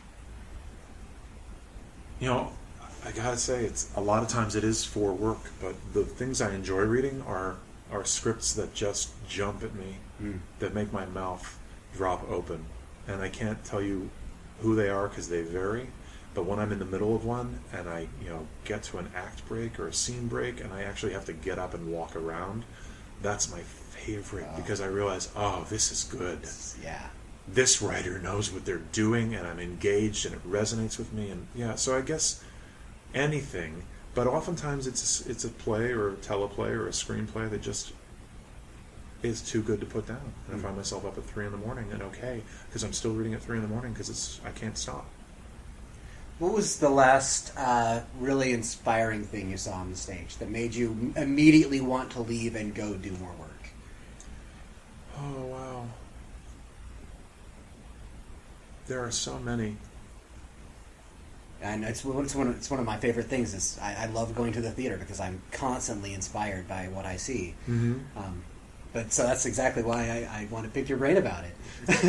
Speaker 2: I gotta say, it's a lot of times it is for work, but the things I enjoy reading are scripts that just jump at me, that make my mouth drop open, and I can't tell you who they are because they vary. But when I'm in the middle of one and I get to an act break or a scene break and I actually have to get up and walk around, that's my favorite, because I realize, this is good.
Speaker 1: Yeah.
Speaker 2: This writer knows what they're doing, and I'm engaged, and it resonates with me. And so I guess anything, but oftentimes it's a play or a teleplay or a screenplay that just is too good to put down. And I find myself up at 3 a.m, and because I'm still reading at 3 a.m, because I can't stop.
Speaker 1: What was the last really inspiring thing you saw on the stage that made you immediately want to leave and go do more work?
Speaker 2: Oh, wow. There are so many.
Speaker 1: And it's one of my favorite things. Is I love going to the theater because I'm constantly inspired by what I see.
Speaker 2: Mm-hmm.
Speaker 1: But so that's exactly why I want to pick your brain about it.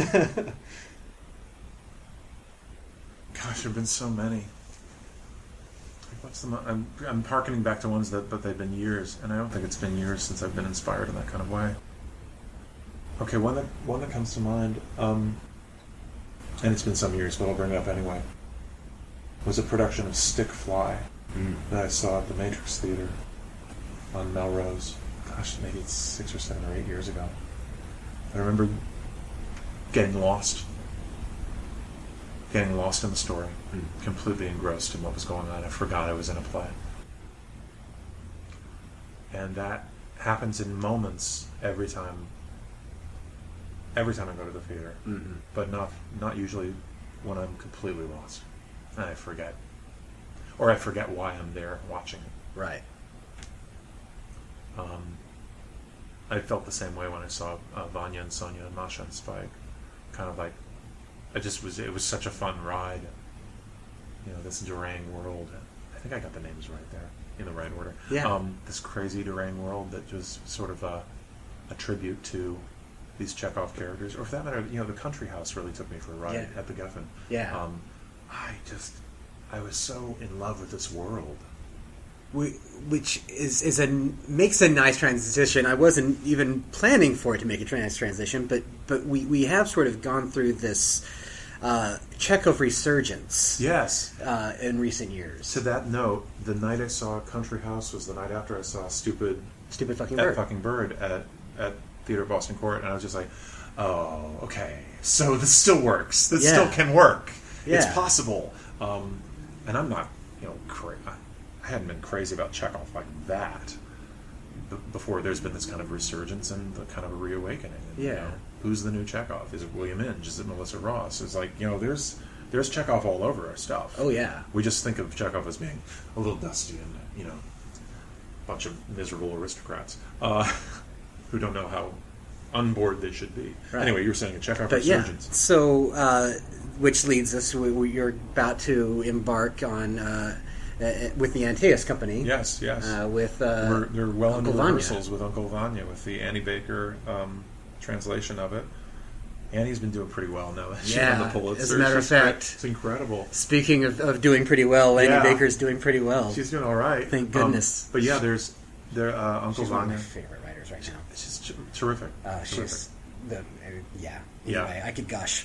Speaker 2: Gosh, there have been so many. What's I'm hearkening back to ones but they've been years, and I don't think it's been years since I've been inspired in that kind of way. Okay, one that comes to mind, and it's been some years, but I'll bring it up anyway. was a production of Stick Fly that I saw at the Matrix Theater on Melrose. Gosh, maybe it's 6 or 7 or 8 years ago. I remember getting lost in the story, completely engrossed in what was going on. I forgot I was in a play. And that happens in moments every time I go to the theater, but not usually when I'm completely lost and I forget why I'm there watching it.
Speaker 3: Right.
Speaker 2: I felt the same way when I saw Vanya and Sonia and Masha and Spike. Kind of like, it was such a fun ride. You know, this Durang world. I think I got the names right there, in the right order.
Speaker 3: Yeah.
Speaker 2: This crazy Durang world that was sort of a tribute to these Chekhov characters. Or for that matter, you know, the Country House really took me for a ride at the Geffen.
Speaker 3: Yeah.
Speaker 2: I was so in love with this world.
Speaker 3: Which makes a nice transition. I wasn't even planning for it to make a nice transition, but we have sort of gone through this Chekhov resurgence.
Speaker 2: Yes.
Speaker 3: In recent years.
Speaker 2: To that note, the night I saw Country House was the night after I saw Stupid Fucking Bird at Theater Boston Court, and I was just like, oh, okay, so this still works. This still can work.
Speaker 3: Yeah.
Speaker 2: It's possible. And I'm not, you know, I hadn't been crazy about Chekhov like that before. There's been this kind of resurgence and the kind of a reawakening. And, you know, who's the new Chekhov? Is it William Inge? Is it Melissa Ross? It's like, you know, there's Chekhov all over our stuff.
Speaker 3: Oh yeah.
Speaker 2: We just think of Chekhov as being a little dusty and, you know, a bunch of miserable aristocrats who don't know how unboard they should be. Right. Anyway, you were saying a Chekhov resurgence.
Speaker 3: Yeah. So, which leads us, you're about to embark on. With the Antaeus Company.
Speaker 2: Yes.
Speaker 3: With
Speaker 2: they're well
Speaker 3: Uncle
Speaker 2: into
Speaker 3: Vanya.
Speaker 2: rehearsals with Uncle Vanya, with the Annie Baker translation of it. Annie's been doing pretty well now. She won the Pulitzer.
Speaker 3: As a matter of fact,
Speaker 2: it's incredible.
Speaker 3: Speaking of doing pretty well, Annie Baker's doing pretty well.
Speaker 2: She's doing all right.
Speaker 3: Thank goodness.
Speaker 2: But yeah, there's Uncle
Speaker 3: She's
Speaker 2: Vanya.
Speaker 3: one of my favorite writers right now.
Speaker 2: She's terrific.
Speaker 3: She's Anyway, I could gush.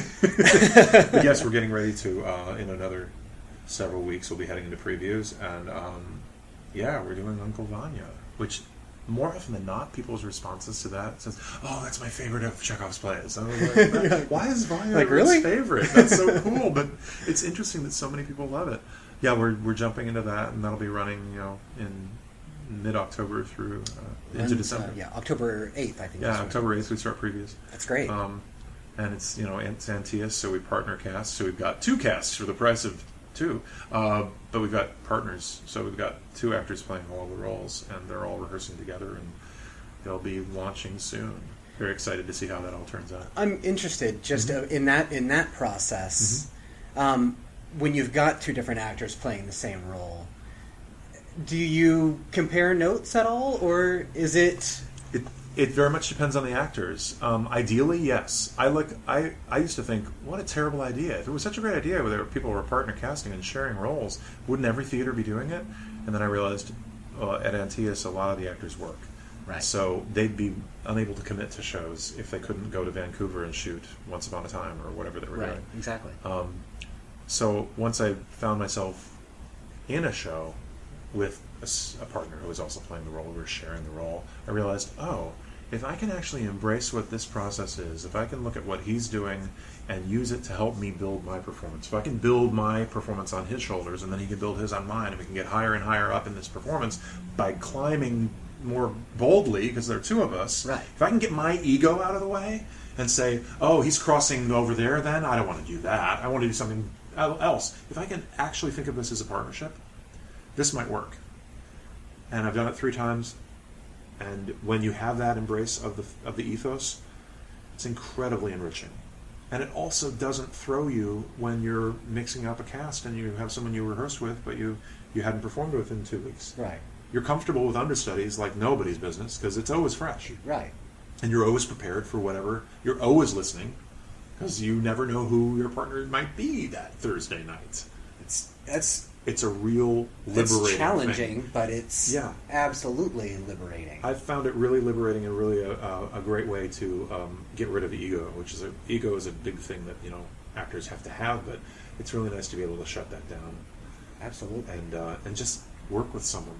Speaker 2: But yes, we're getting ready to in another several weeks we'll be heading into previews, and we're doing Uncle Vanya, which more often than not people's responses to that says, oh, that's my favorite of Chekhov's plays. I was like, why is Vanya
Speaker 3: really?
Speaker 2: his favorite? That's so cool. But it's interesting that so many people love it. Yeah, we're jumping into that, and that'll be running, you know, in mid-October through into December.
Speaker 3: October 8th, I think.
Speaker 2: Yeah, October 8th we start previews.
Speaker 3: That's great.
Speaker 2: And it's, you know, it's Antaeus, so we partner cast, so we've got 2 casts for the price of 2, but we've got partners, so we've got 2 actors playing all the roles, and they're all rehearsing together, and they'll be launching soon. Very excited to see how that all turns out.
Speaker 3: I'm interested just in that process. When you've got 2 different actors playing the same role, do you compare notes at all, or is it?
Speaker 2: It very much depends on the actors. Ideally, yes. I used to think, what a terrible idea. If it was such a great idea where people were partner casting and sharing roles, wouldn't every theater be doing it? And then I realized at Antaeus, a lot of the actors work.
Speaker 3: Right.
Speaker 2: So they'd be unable to commit to shows if they couldn't go to Vancouver and shoot Once Upon a Time or whatever they were doing.
Speaker 3: Right, exactly.
Speaker 2: So once I found myself in a show with a partner who was also playing the role, we were sharing the role, I realized, if I can actually embrace what this process is, if I can look at what he's doing and use it to help me build my performance, if I can build my performance on his shoulders and then he can build his on mine, and we can get higher and higher up in this performance by climbing more boldly, because there are 2 of us,
Speaker 3: right.
Speaker 2: If I can get my ego out of the way and say, oh, he's crossing over there, then I don't want to do that. I want to do something else. If I can actually think of this as a partnership, this might work. And I've done it 3 times. And when you have that embrace of the ethos, it's incredibly enriching. And it also doesn't throw you when you're mixing up a cast and you have someone you rehearsed with, but you hadn't performed with in 2 weeks.
Speaker 3: Right.
Speaker 2: You're comfortable with understudies like nobody's business, because it's always fresh.
Speaker 3: Right.
Speaker 2: And you're always prepared for whatever. You're always listening, because you never know who your partner might be that Thursday night. it's a real liberating
Speaker 3: It's challenging,
Speaker 2: thing.
Speaker 3: but it's absolutely liberating.
Speaker 2: I've found it really liberating and really a great way to get rid of ego, which is ego is a big thing that actors have to have, but it's really nice to be able to shut that down.
Speaker 3: Absolutely.
Speaker 2: And just work with someone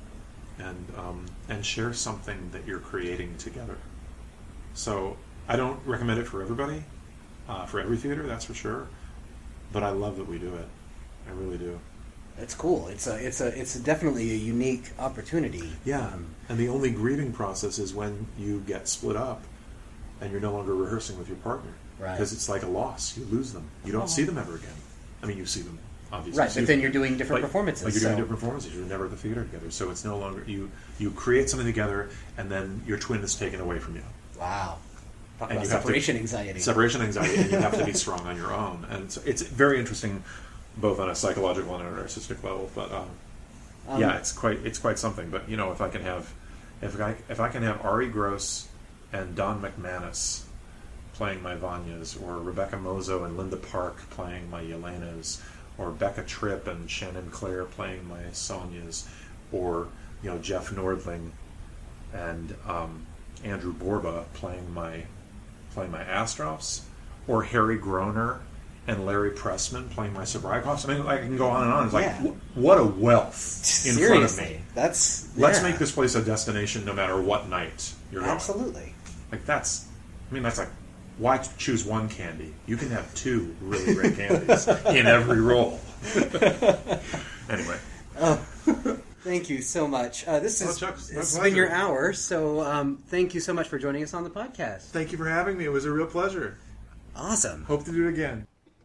Speaker 2: and share something that you're creating together. So I don't recommend it for everybody, for every theater, that's for sure. But I love that we do it. I really do.
Speaker 3: It's cool. It's definitely a unique opportunity.
Speaker 2: Yeah. And the only grieving process is when you get split up and you're no longer rehearsing with your partner.
Speaker 3: Right.
Speaker 2: Because it's like a loss. You lose them. You don't see them ever again. I mean, you see them, obviously.
Speaker 3: Right, but then you're doing different performances.
Speaker 2: Like you're doing different performances. You're never at the theater together. So it's no longer... You create something together, and then your twin is taken away from you.
Speaker 3: Wow. Talk
Speaker 2: And
Speaker 3: about
Speaker 2: you have
Speaker 3: separation anxiety.
Speaker 2: Separation anxiety, and you have to be strong on your own. And so it's very interesting, both on a psychological and an artistic level. But it's quite something. But if I can have Ari Gross and Don McManus playing my Vanyas, or Rebecca Mozo and Linda Park playing my Yelenas, or Becca Tripp and Shannon Clare playing my Sonias, or Jeff Nordling and Andrew Borba playing my Astros, or Harry Groner and Larry Pressman playing my Sobriakovs. I mean, I can go on and on. It's like, what a wealth in front of me.
Speaker 3: Let's
Speaker 2: make this place a destination no matter what night you're going.
Speaker 3: Absolutely.
Speaker 2: That's like, why choose one candy? You can have two really great candies in every role. Anyway.
Speaker 3: Thank you so much. This has been your hour, so thank you so much for joining us on the podcast.
Speaker 2: Thank you for having me. It was a real pleasure.
Speaker 3: Awesome.
Speaker 2: Hope to do it again.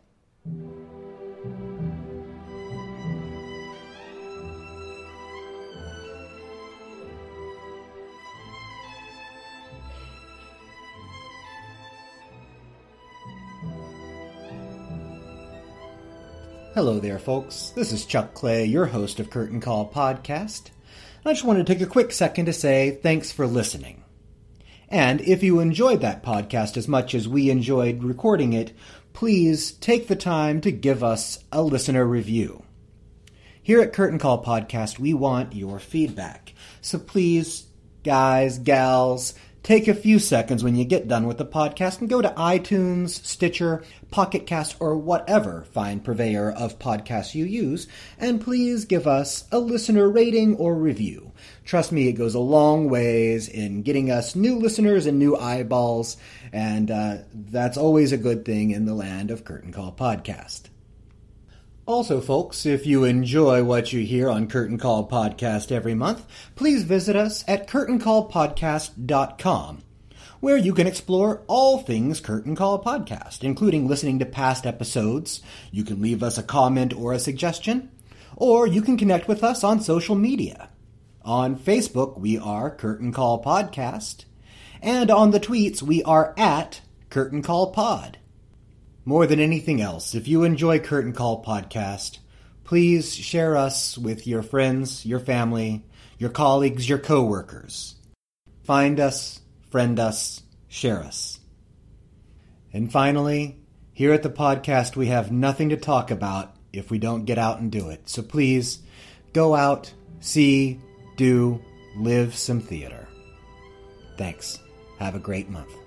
Speaker 1: Hello there, folks. This is Chuck Clay, your host of Curtain Call Podcast. I just wanted to take a quick second to say thanks for listening. And if you enjoyed that podcast as much as we enjoyed recording it, please take the time to give us a listener review. Here at Curtain Call Podcast, we want your feedback. So please, guys, gals, take a few seconds when you get done with the podcast and go to iTunes, Stitcher, Pocket Cast, or whatever fine purveyor of podcasts you use, and please give us a listener rating or review. Trust me, it goes a long ways in getting us new listeners and new eyeballs, and that's always a good thing in the land of Curtain Call Podcast. Also, folks, if you enjoy what you hear on Curtain Call Podcast every month, please visit us at curtaincallpodcast.com, where you can explore all things Curtain Call Podcast, including listening to past episodes. You can leave us a comment or a suggestion, or you can connect with us on social media. On Facebook, we are Curtain Call Podcast, and on the tweets, we are at Curtain Call Pod. More than anything else, if you enjoy Curtain Call Podcast, please share us with your friends, your family, your colleagues, your coworkers. Find us, friend us, share us. And finally, here at the podcast, we have nothing to talk about if we don't get out and do it. So please, go out, see, do, live some theater. Thanks. Have a great month.